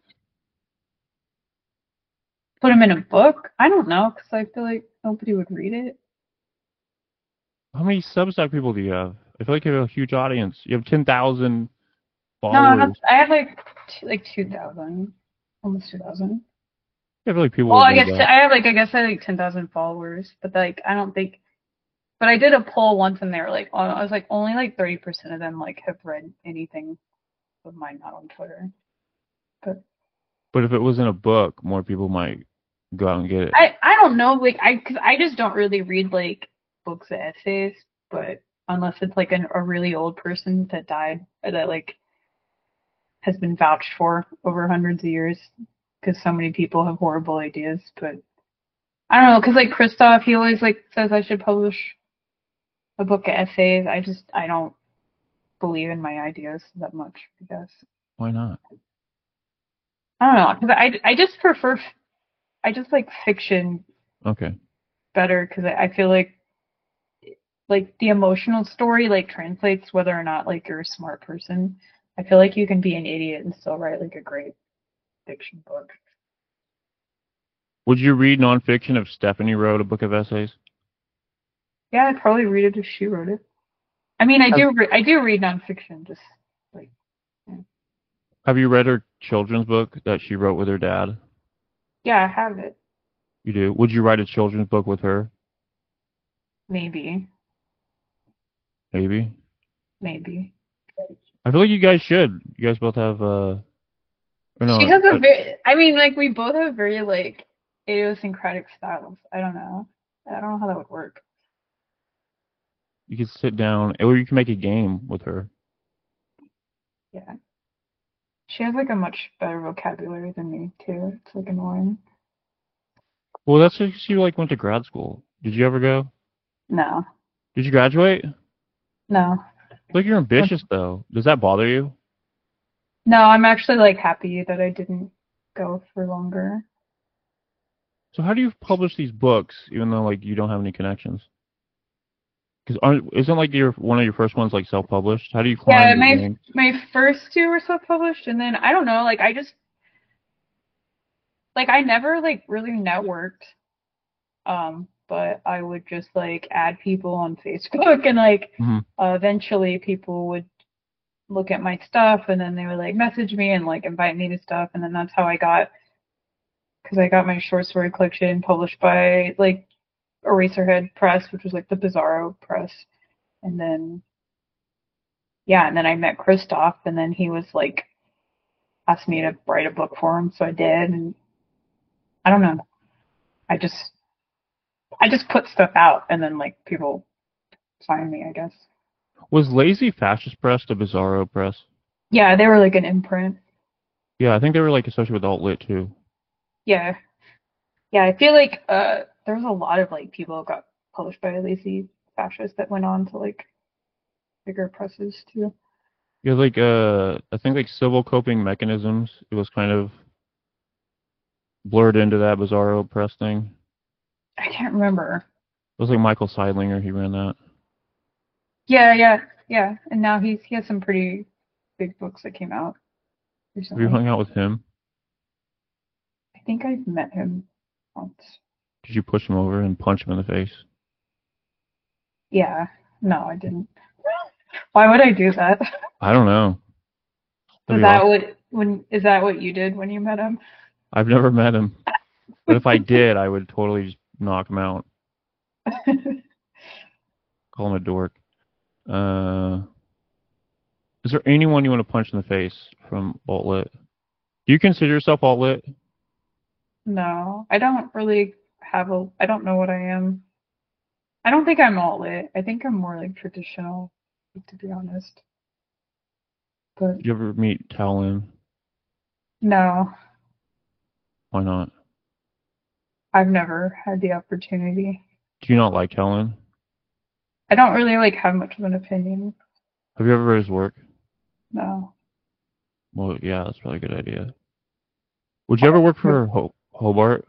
Put them in a book? I don't know because I feel like nobody would read it. How many Substack people do you have? I feel like you have a huge audience. You have ten thousand No, I have, followers. I have like two, like two thousand, almost two thousand. Yeah, I feel like people Well, would I read guess that. I have like I guess I have like ten thousand followers, but like I don't think. But I did a poll once, and they were like, oh, I was like, only like thirty percent of them like have read anything of mine, not on Twitter. But But if it was in a book, more people might go out and get it. I I don't know, like I cause I just don't really read like books or essays, but unless it's like an, a really old person that died or that like has been vouched for over hundreds of years, because so many people have horrible ideas. But I don't know, because like Christoph, he always like says I should publish a book of essays. I just I don't believe in my ideas that much, I guess. Why not? I don't know, because I I just prefer I just like fiction Okay. better because I, I feel like like the emotional story like translates whether or not like you're a smart person. I feel like you can be an idiot and still write like a great fiction book. Would you read nonfiction if Stephanie wrote a book of essays? Yeah, I'd probably read it if she wrote it. I mean, I Have, do re- I do read nonfiction, just like yeah. have you read her children's book that she wrote with her dad? Yeah, I have it. You do. Would you write a children's book with her? Maybe, Maybe. maybe. I feel like you guys should. You guys both have uh or She no, has a uh, very. I mean, like we both have very like idiosyncratic styles. I don't know. I don't know how that would work. you could sit down or you can make a game with her. Yeah, she has like a much better vocabulary than me too. It's like annoying. Well, that's because you like went to grad school. Did you ever go? No, Did you graduate? no. Like you're ambitious though. Does that bother you? No, I'm actually like happy that I didn't go for longer. So how do you publish these books even though like you don't have any connections? Because aren't isn't like your one of your first ones like self-published? How do you Yeah, climb the my ranks? my first two were self-published, and then I don't know, like I just like I never like really networked, um, but I would just like add people on Facebook, and like Hmm. uh, eventually people would look at my stuff, and then they would like message me and like invite me to stuff, and then that's how I got because I got my short story collection published by like Eraserhead Press, which was like the Bizarro Press, and then yeah, and then I met Christoph, and then he was like asked me to write a book for him, so I did, and I don't know, I just I just put stuff out, and then like people find me, I guess. Was Lazy Fascist Press the Bizarro Press? Yeah, they were like an imprint. Yeah, I think they were like associated with Alt Lit too. Yeah, yeah, I feel like uh there was a lot of like people who got published by Lazy Fascist that went on to like bigger presses too. Yeah, like uh, I think like Civil Coping Mechanisms. It was kind of blurred into that Bizarro Press thing. I can't remember. It was like Michael Seidlinger. He ran that. Yeah, yeah, yeah. And now he's he has some pretty big books that came out Have you recently. hung out with him? I think I've met him once. Did you push him over and punch him in the face? Yeah. No, I didn't. Why would I do that? I don't know. Is That'd be that awesome. what when is that what you did when you met him? I've never met him, but if I did, I would totally just knock him out. Call him a dork. Uh, is there anyone you want to punch in the face from Alt Lit? Do you consider yourself Alt Lit? No, I don't really have a. I don't know what I am. I don't think I'm all lit. I think I'm more like traditional, to be honest. But Did you ever meet Talon? no, Why not? I've never had the opportunity. Do you not like Talon? I don't really like have much of an opinion. Have you ever read his work? No. Well, yeah, that's probably a good idea. Would you ever work for Ho- Hobart?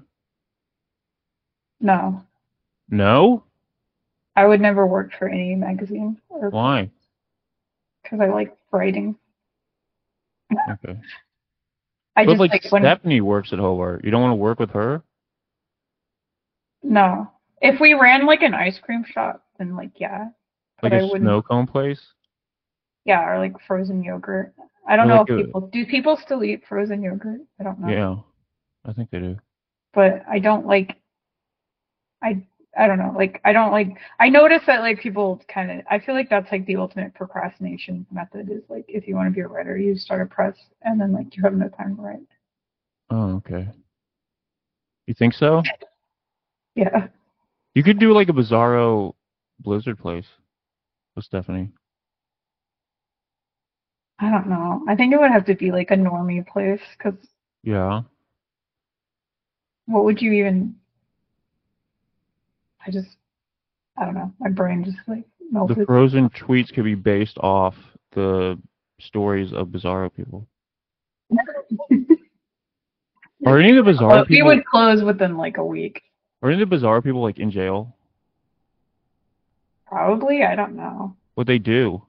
No. No? I would never work for any magazine or Why? because I like writing. Okay. I But just like like when Stephanie works at Hobart. You don't want to work with her? no. If we ran like an ice cream shop, then like yeah. Like But a I wouldn't. snow cone place? Yeah, or like frozen yogurt. I don't Or know like if a, people do people still eat frozen yogurt. I don't know, yeah, I think they do. but I don't like I I don't know. Like I don't like I notice that like people kind of I feel like that's like the ultimate procrastination method is like if you want to be a writer, you start a press and then like you have no time to write. Oh, okay. You think so? Yeah. You could do like a Bizarro Blizzard place with Stephanie. I don't know. I think it would have to be like a normie place because Yeah. what would you even I just I don't know. My brain just like The melted. frozen tweets could be based off the stories of Bizarro people. Are any of the Bizarro But we people would close within like a week. are any of the Bizarro people like in jail? Probably. I don't know. What they do?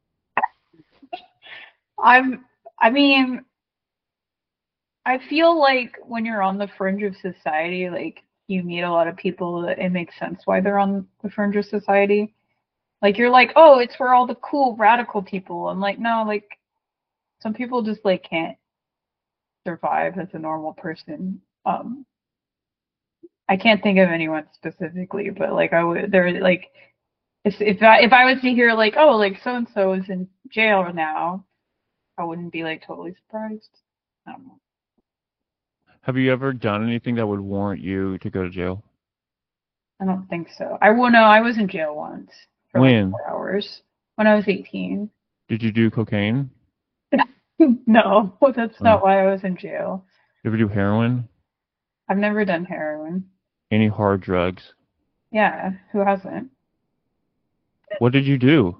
I'm I mean, I feel like when you're on the fringe of society, like you meet a lot of people that it makes sense why they're on the fringe of society. Like you're like, oh, it's for all the cool radical people. I'm like, no, like some people just like can't survive as a normal person. Um, I can't think of anyone specifically, but like I would, there like if if I if I was to hear like, oh, like so and so is in jail now, I wouldn't be like totally surprised. I don't know. Have you ever done anything that would warrant you to go to jail? I don't think so. I will know I was in jail once for like When? four hours when I was eighteen. Did you do cocaine? No, that's Oh. not why I was in jail. You ever do heroin? I've never done heroin. Any hard drugs? Yeah, who hasn't? What did you do?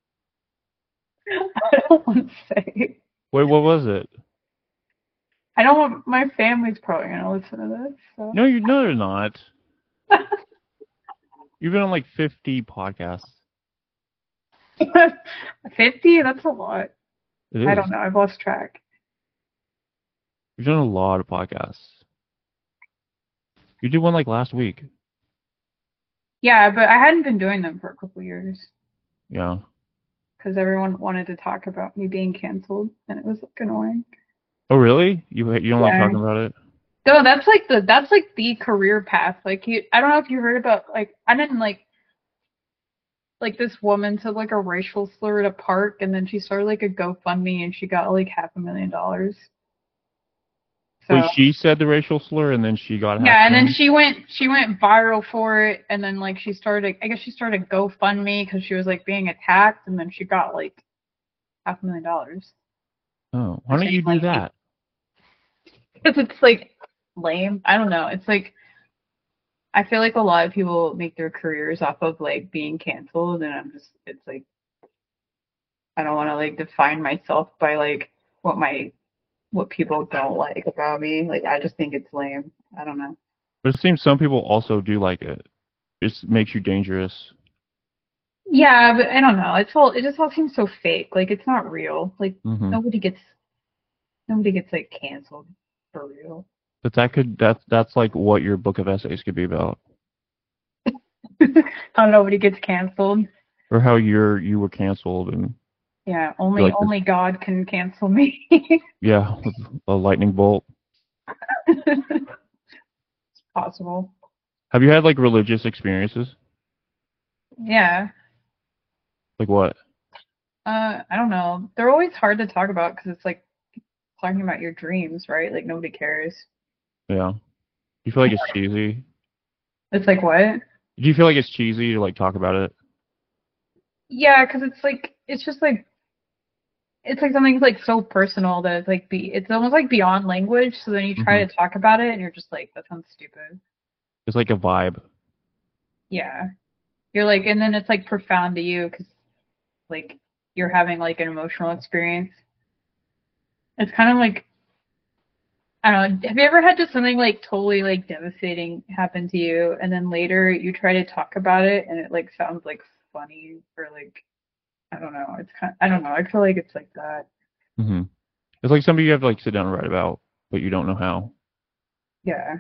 I don't want to say. Wait, what was it? I don't want my family's probably gonna listen to this. So No, you no, they're not. You've been on like fifty podcasts. fifty? That's a lot. It I is. don't know. I've lost track. You've done a lot of podcasts. You did one like last week. Yeah, but I hadn't been doing them for a couple years Yeah. because everyone wanted to talk about me being canceled, and it was like annoying. Oh, really? You you don't like Yeah. talking about it? No, that's like the that's like the career path. Like you, I don't know if you heard about like I didn't like like this woman said like a racial slur at a park, and then she started like a GoFundMe, and she got like half a million dollars. Wait, So she said the racial slur and then she got half yeah, a and then million? she went she went viral for it, and then like she started I guess she started GoFundMe because she was like being attacked, and then she got like half a million dollars. Oh, why For don't saying you do like that? because it's like lame. I don't know. It's like I feel like a lot of people make their careers off of like being canceled, and I'm just it's like I don't want to like define myself by like what my what people don't like about me. Like I just think it's lame. I don't know. But it seems some people also do like it. It just makes you dangerous. Yeah, but I don't know. It's all it just all seems so fake. Like it's not real. Like Hmm. nobody gets nobody gets like canceled for real. But that could that's that's like what your book of essays could be about, How nobody gets canceled. or how you're you were canceled and Yeah, you're only like this. only God can cancel me. Yeah, with a lightning bolt. It's possible. Have you had like religious experiences? Yeah. Like what? Uh, I don't know. They're always hard to talk about because it's like talking about your dreams, right? Like nobody cares. Yeah. Do you feel like it's cheesy? It's like what? Do you feel like it's cheesy to like talk about it? Yeah, because it's like it's just like it's like something like so personal that it's like be it's almost like beyond language. So then you Hmm. try to talk about it and you're just like that sounds stupid. It's like a vibe. Yeah, you're like, and then it's like profound to you because like you're having like an emotional experience. It's kind of like I don't know. Have you ever had just something like totally like devastating happen to you, and then later you try to talk about it, and it like sounds like funny or like I don't know. It's kind. I don't know. I feel like it's like that. Hmm. It's like something you have to like sit down and write about, but you don't know how. Yeah.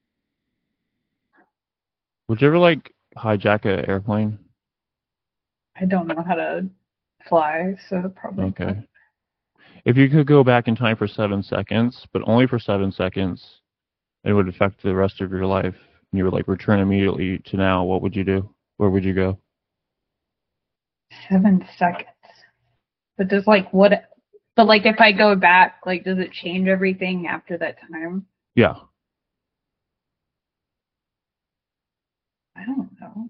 Would you ever like hijack an airplane? I don't know how to fly, so probably Okay. not. If you could go back in time for seven seconds, but only for seven seconds, it would affect the rest of your life, and you would like return immediately to now, what would you do? Where would you go? Seven seconds. But does like what? But like if I go back, like does it change everything after that time? Yeah. I don't know.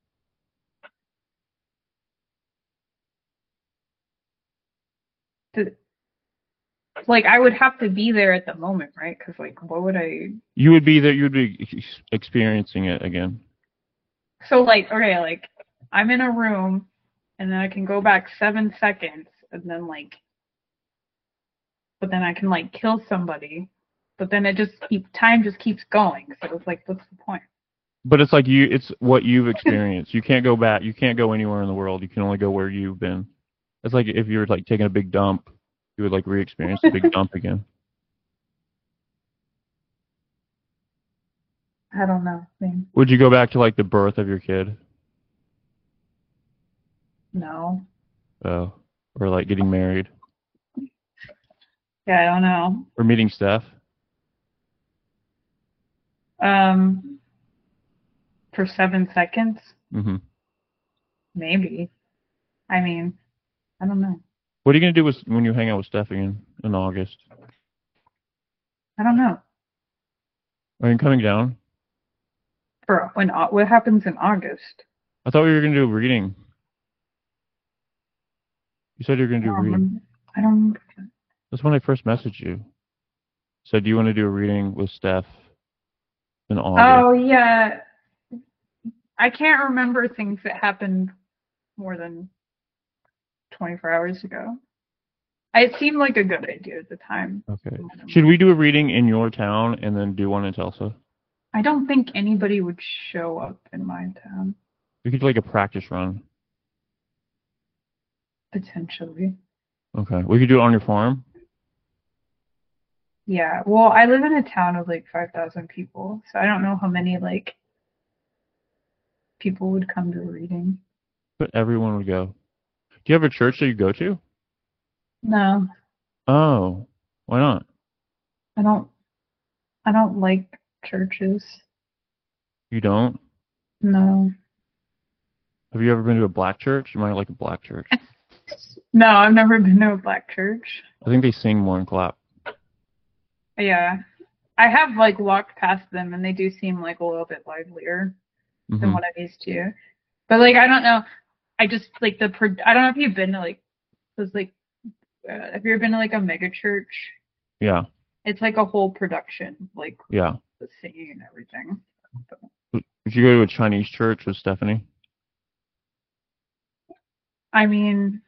Does, like I would have to be there at the moment, right? Because like what would I? You would be there. You would be ex- experiencing it again. So like okay, like I'm in a room, and then I can go back seven seconds, and then like, but then I can like kill somebody, but then it just keep time just keeps going. So it's like, what's the point? But it's like you. It's what you've experienced. You can't go back. You can't go anywhere in the world. You can only go where you've been. It's like if you were like taking a big dump, you would like re-experience the big dump again. I don't know. I mean, Would you go back to like the birth of your kid? no. Oh, or like getting married, Yeah, I don't know. or meeting Steph? Um, for seven seconds, Mm-hmm. maybe. I mean, I don't know. What are you gonna do with, when you hang out with Steph again in August? I don't know. Are you coming down? For when Au- what happens in August? I thought we were gonna do a reading. You said you were gonna I do a don't reading. remember. I don't remember. That's when I first messaged you. Said, do you want to do a reading with Steph in August? Oh yeah, I can't remember things that happened more than twenty-four hours ago. It seemed like a good idea at the time. Okay. Should we do a reading in your town and then do one in Tulsa? I don't think anybody would show up in my town. We could do like a practice run. Potentially. Okay. We could do it on your farm. Yeah. Well, I live in a town of like five thousand people, so I don't know how many like people would come to a reading. But everyone would go. Do you have a church that you go to? No, Oh, why not? I don't. I don't like churches. You don't? No. Have you ever been to a black church? You might like a black church. No, I've never been to a black church. I think they sing more and clap. Yeah. I have like walked past them and they do seem like a little bit livelier Mm-hmm. than what I'm used to. But like I don't know. I just like the pro- I don't know if you've been to like those like uh, have you ever been to like a mega church? Yeah. It's like a whole production, like Yeah. the singing and everything. Would you go to a Chinese church with Stephanie? I mean,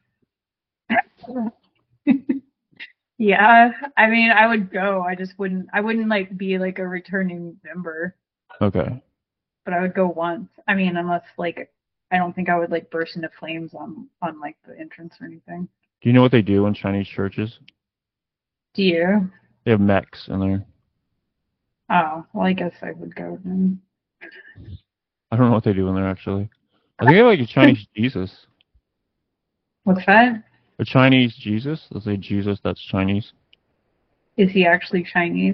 yeah. I mean, I would go. I just wouldn't. I wouldn't like be like a returning member, Okay. but I would go once. I mean, unless like I don't think I would like burst into flames on on like the entrance or anything. Do you know what they do in Chinese churches? Do you? They have mechs in there. Oh, well, I guess I would go then. I don't know what they do in there actually. I think they have like a Chinese Jesus. What's that? A Chinese Jesus? Let's say Jesus that's Chinese. Is he actually Chinese?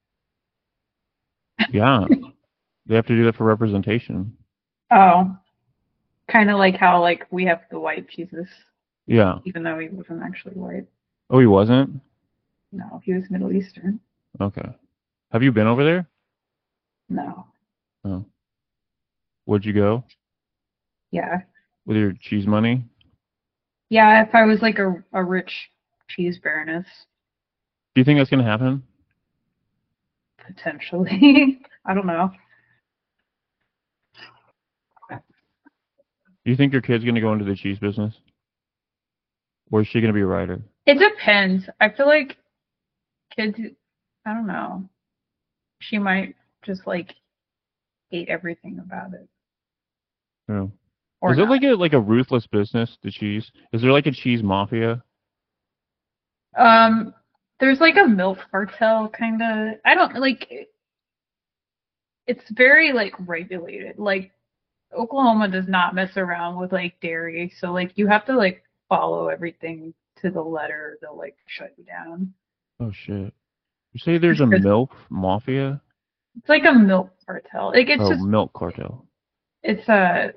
Yeah. They have to do that for representation. Oh, kind of like how like we have the white Jesus, Yeah. even though he wasn't actually white. Oh, he wasn't? No, he was Middle Eastern. Okay. Have you been over there? No. Oh. Would you go? Yeah. With your cheese money? Yeah, if I was like a, a rich cheese baroness, Do you think that's going to happen? potentially. I don't know. Do you think your kid's going to go into the cheese business? Or is she going to be a writer? It depends. I feel like kids, I don't know. She might just like hate everything about it. Yeah. Or Is it not. like a like a ruthless business, the cheese? Is there like a cheese mafia? Um, there's like a milk cartel kind of. I don't like. It's very like regulated. Like Oklahoma does not mess around with like dairy, so like you have to like follow everything to the letter. They'll like shut you down. Oh shit. You say there's Just a 'cause milk mafia? it's like a milk cartel. Like it's Oh, just milk cartel. it's a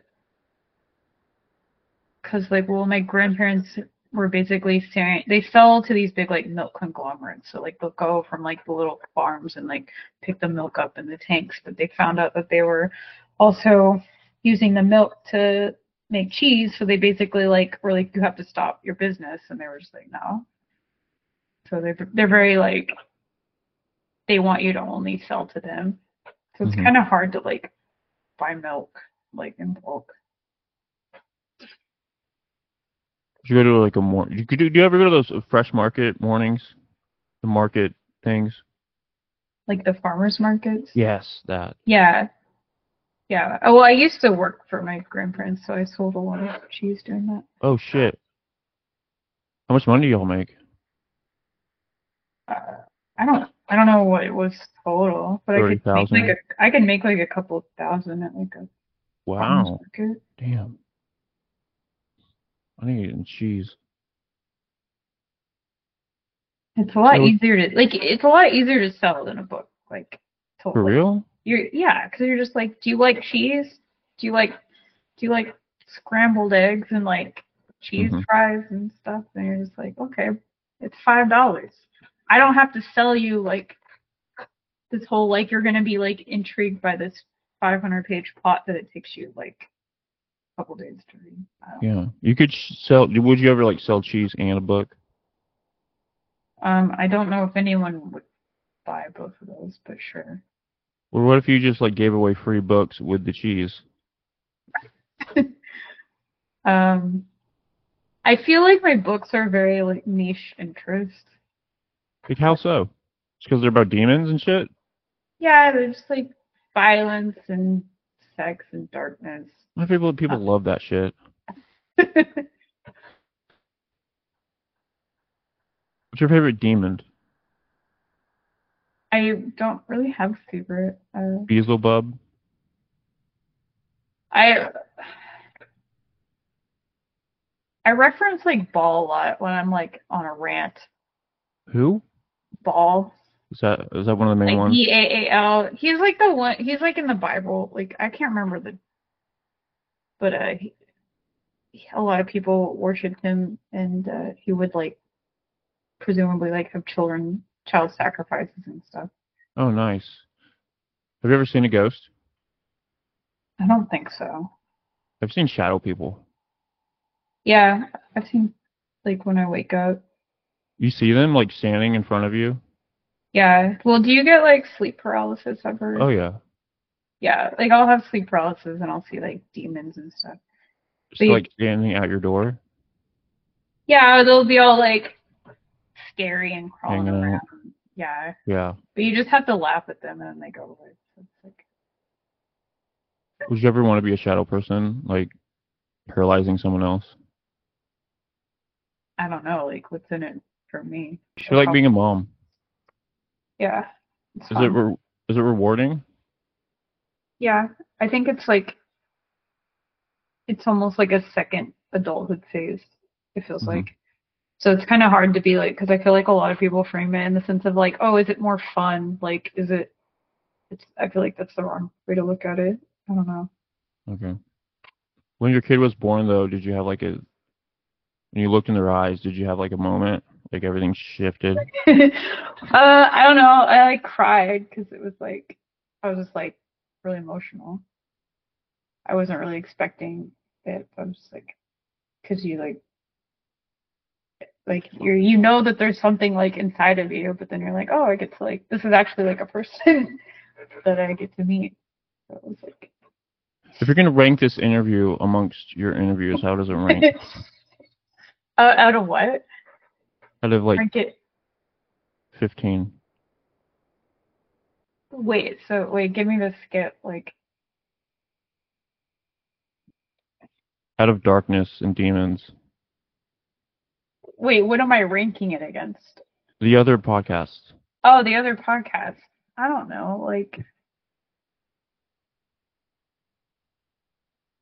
because like well my grandparents were basically saying they sell to these big like milk conglomerates. So like they'll go from like the little farms and like pick the milk up in the tanks, but they found out that they were also using the milk to make cheese. So they basically like were like you have to stop your business, and they were just like no. So they're they're very like they want you to only sell to them. So it's Mm-hmm. kind of hard to like buy milk like in bulk. You go to like a more. You could do. Do you ever go to those uh, fresh market mornings? The market things. Like the farmers markets. Yes, that. Yeah. Yeah. Oh, well, I used to work for my grandparents, so I sold a lot of cheese doing that. Oh shit. How much money do y'all make? Uh, I don't I don't know what it was total, but I Thirty could make like thousand. a I could make like a couple of thousand at like a farmers Wow. market. Damn. I need eating cheese. It's a lot So easier to like it's a lot easier to sell than a book. Like to for like real? you're yeah, because you're just like, do you like cheese? Do you like do you like scrambled eggs and like cheese Mm-hmm. fries and stuff? And you're just like, okay, it's five dollars. I don't have to sell you like this whole like you're gonna be like intrigued by this five hundred page plot that it takes you like a couple days to read. I don't Yeah. You could sh- sell. Would you ever like sell cheese and a book? know. Um, I don't know if anyone would buy both of those, but sure. Or what if you just like gave away free books with the cheese? um, I feel like my books are very like niche interest. Like how so? Just because they're about demons and shit? Yeah, they're just like violence and sex and darkness. My people Uh, people love that shit. What's your favorite demon? I don't really have a favorite. Uh, Beelzebub? I I reference like Ball a lot when I'm like on a rant. Who? Ball, Is that is that one of the main like ones? B A A L. He's like the one. He's like in the Bible. Like I can't remember the, but uh, he, a lot of people worshipped him, and uh, he would like presumably like have children, child sacrifices and stuff. Oh, nice. Have you ever seen a ghost? I don't think so. I've seen shadow people. Yeah, I've seen like when I wake up. You see them like standing in front of you? Yeah. Well, do you get like sleep paralysis Oh ever? yeah. Yeah, like I'll have sleep paralysis and I'll see like demons and stuff. But Just you, like standing at your door, yeah, they'll be all like scary and crawling hanging out. around. Yeah, Yeah. but you just have to laugh at them and then they go away. So it's like, Would you ever want to be a shadow person, like paralyzing someone else? I don't know, like what's in it for me? I I'll feel like being probably, a mom. yeah, it's Is it fun. re- is it rewarding? Yeah, I think it's like it's almost like a second adulthood phase. It feels Hmm. like. So it's kind of hard to be like, because I feel like a lot of people frame it in the sense of like, oh, is it more fun? Like, is it? It's. I feel like that's the wrong way to look at it. I don't know. Okay. When your kid was born, though, did you have like a when you looked in their eyes, did you have like a moment, like everything shifted? uh, I don't know. I like cried because it was like I was just like really emotional. I wasn't really expecting it. I was just like, because you like like you you know that there's something like inside of you, but then you're like, oh, I get to like this is actually like a person that I get to meet. So it was like If you're gonna rank this interview amongst your interviews, how does it rank? uh, out of what? Out of like Rank it. fifteen. Wait, so wait, give me the skip. Like, Out of darkness and demons. wait, what am I ranking it against? The other podcasts. Oh, the other podcast. I don't know. Like,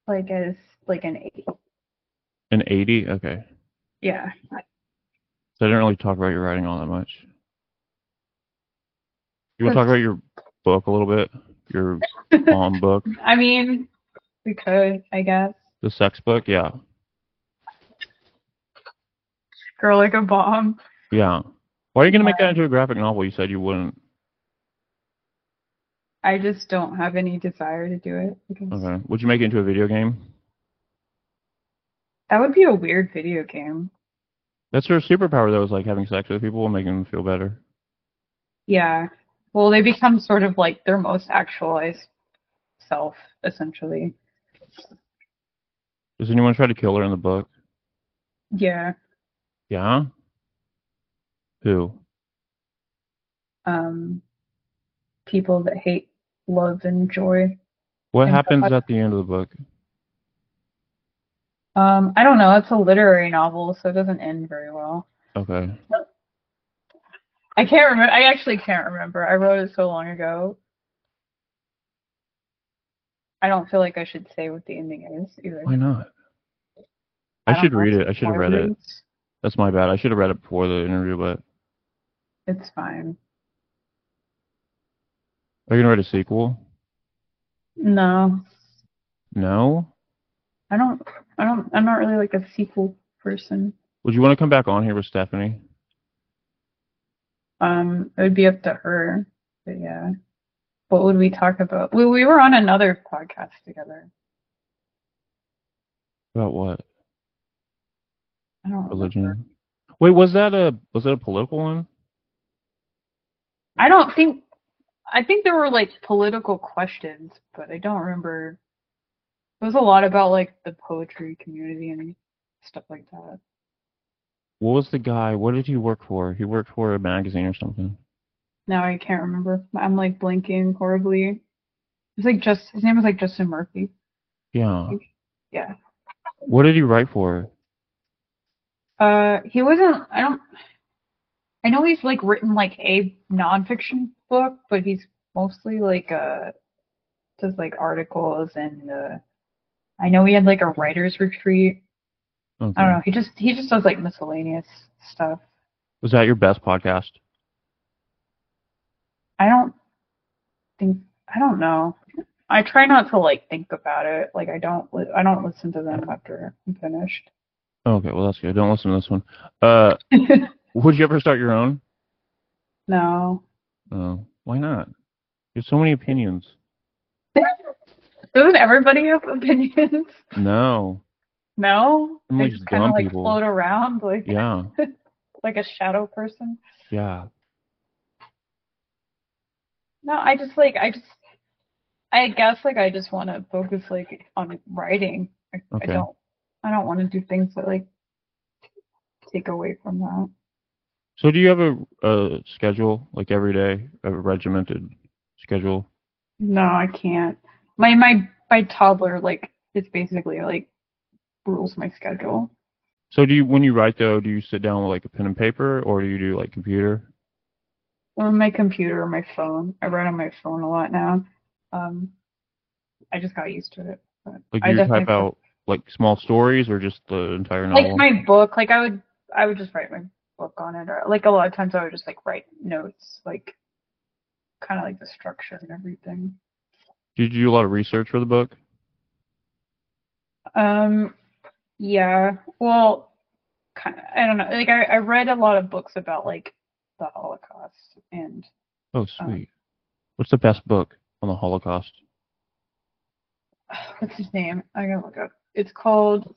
like as like an eight. An eighty? Okay. Yeah. So I didn't really talk about your writing all that much. You want to talk Cause about your book a little bit? Your mom book? I mean, we could, I guess. The sex book? Yeah. Girl like a bomb. Yeah. Why are you going to make that into a graphic novel? You said you wouldn't. I just don't have any desire to do it. Because Okay. Would you make it into a video game? that would be a weird video game. That's her superpower, though, is like having sex with people and making them feel better. Yeah. Well, they become sort of like their most actualized self, essentially. Does anyone try to kill her in the book? Yeah. Yeah? Who? Um, people that hate love and joy. What And happens God. at the end of the book? Um, I don't know. It's a literary novel, so it doesn't end very well. Okay. I can't remember. I actually can't remember. I wrote it so long ago. I don't feel like I should say what the ending is either. Why not? I I don't should know. read it. I should have read it. Spoilers. That's my bad. I should have read it before the interview, but It's fine. are you gonna write a sequel? No, No? I don't. I don't. I'm not really like a sequel person. Would you want to come back on here with Stephanie? Um, it would be up to her. But yeah, what would we talk about? We we were on another podcast together. About what? I don't remember. Religion? Wait, was that a was it a political one? I don't think. I think there were like political questions, but I don't remember. It was a lot about like the poetry community and stuff like that. What was the guy? What did he work for? He worked for a magazine or something. Now I can't remember. I'm like blinking horribly. It's like just his name was like Justin Murphy. Yeah. Yeah. What did he write for? Uh, he wasn't. I don't. I know he's like written like a nonfiction book, but he's mostly like uh does like articles and uh I know he had like a writer's retreat. Okay. I don't know. He just he just does like miscellaneous stuff. Was that your best podcast? I don't think I don't know. I try not to like think about it. Like I don't li- I don't listen to them after I'm finished. Okay, well that's good. Don't listen to this one. Uh, would you ever start your own? No. Oh, why not? There's so many opinions. Doesn't everybody have opinions? No. No? I'm They like just kind of dumb like people. float around like Yeah. like a shadow person. Yeah. No, I just like I just I guess like I just want to focus like on writing. I, I Okay. don't I don't want to do things that like take away from that. So do you have a, a schedule, like every day, a regimented schedule? No, I can't. My my my toddler like is basically like rules my schedule. So do you, when you write though, do you sit down with like a pen and paper, or do you do like computer? Or my computer or my phone. I write on my phone a lot now. Um, I just got used to it. But Like I do you definitely type out like small stories or just the entire like novel? my book. Like I would I would just write my book on it, or like a lot of times I would just like write notes, like kind of like the structure and everything. Did you do a lot of research for the book? Um, yeah. Well, kind of, I don't know. Like I, I read a lot of books about like the Holocaust and Oh, um, sweet. What's the best book on the Holocaust? what's his name? I gotta look up. It's called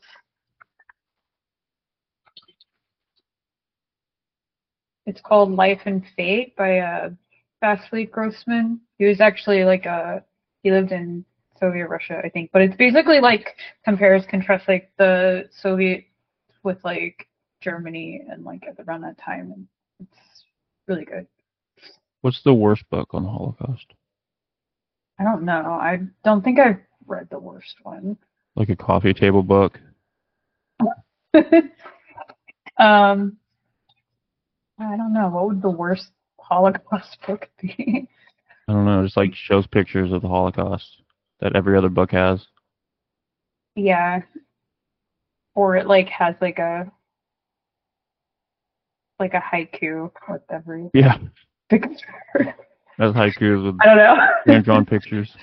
it's called Life and Fate by uh Vasily Grossman. He was actually like a he lived in Soviet Russia, I think, but it's basically like compares contrasts like the Soviet with like Germany and like at around that time, and it's really good. What's the worst book on the Holocaust? I don't know. I don't think I've read the worst one. Like a coffee table book? um, I don't know. What would the worst Holocaust book be? I don't know, just like shows pictures of the Holocaust that every other book has. Yeah. Or it like has like a like a haiku with every Yeah, picture. that's haikus with I don't know. hand drawn pictures.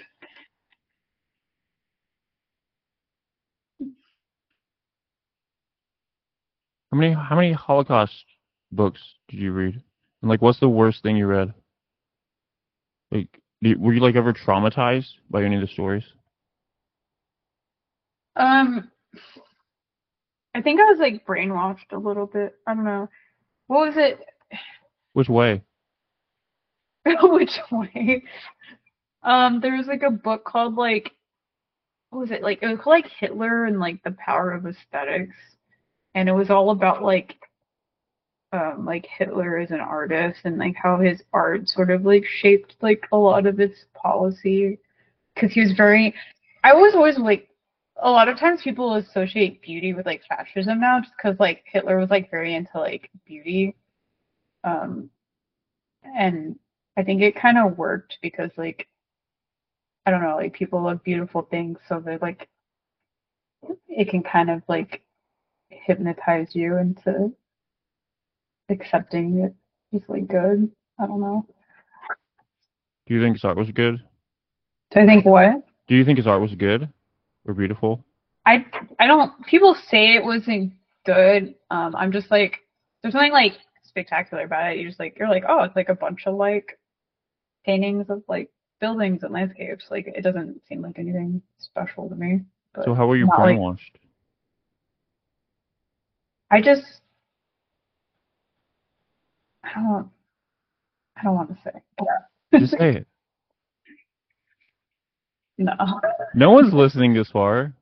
How many how many Holocaust books did you read? And like, what's the worst thing you read? Like, did, were you like ever traumatized by any of the stories? Um, I think I was like brainwashed a little bit. I don't know. What was it? Which way? Which way? Um, there was like a book called like what was it? Like it was called like Hitler and like the Power of Aesthetics, and it was all about like um like Hitler as an artist and like how his art sort of like shaped like a lot of its policy because he was very. I was always like a lot of times people associate beauty with like fascism now just because like Hitler was like very into like beauty. Um, and I think it kind of worked because like I don't know, like people love beautiful things, so they're like it can kind of like hypnotize you into accepting it is like good. I don't know. Do you think his art was good? So I think what? Do you think his art was good or beautiful? I I don't people say it wasn't good. Um I'm just like there's nothing like spectacular about it. You just like you're like, oh, it's like a bunch of like paintings of like buildings and landscapes. Like it doesn't seem like anything special to me. So But how were you not like brainwashed? I just I don't I don't want to say. Just say it. No. No one's listening this far.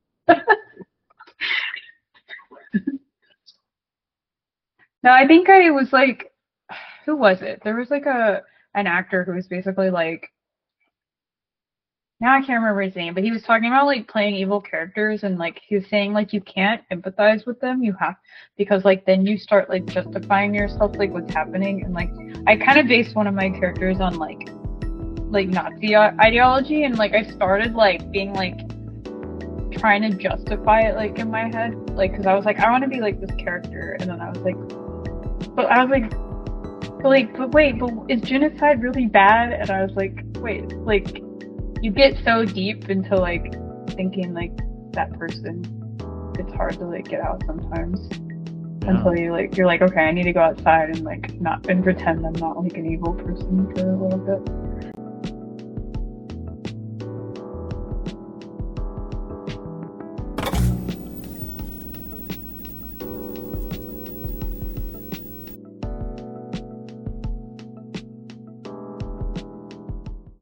No, I think I was like, who was it? There was like a an actor who was basically like, now I can't remember his name, but he was talking about like playing evil characters and like he was saying like you can't empathize with them, you have because like then you start like justifying yourself like what's happening and like I kind of based one of my characters on like like Nazi ideology and like I started like being like trying to justify it like in my head like because I was like I want to be like this character and then I was like but I was like but like but wait but is genocide really bad and I was like wait like you get so deep into like thinking like that person it's hard to like get out sometimes Yeah. until you like you're like okay I need to go outside and like not and pretend I'm not like an evil person for a little bit.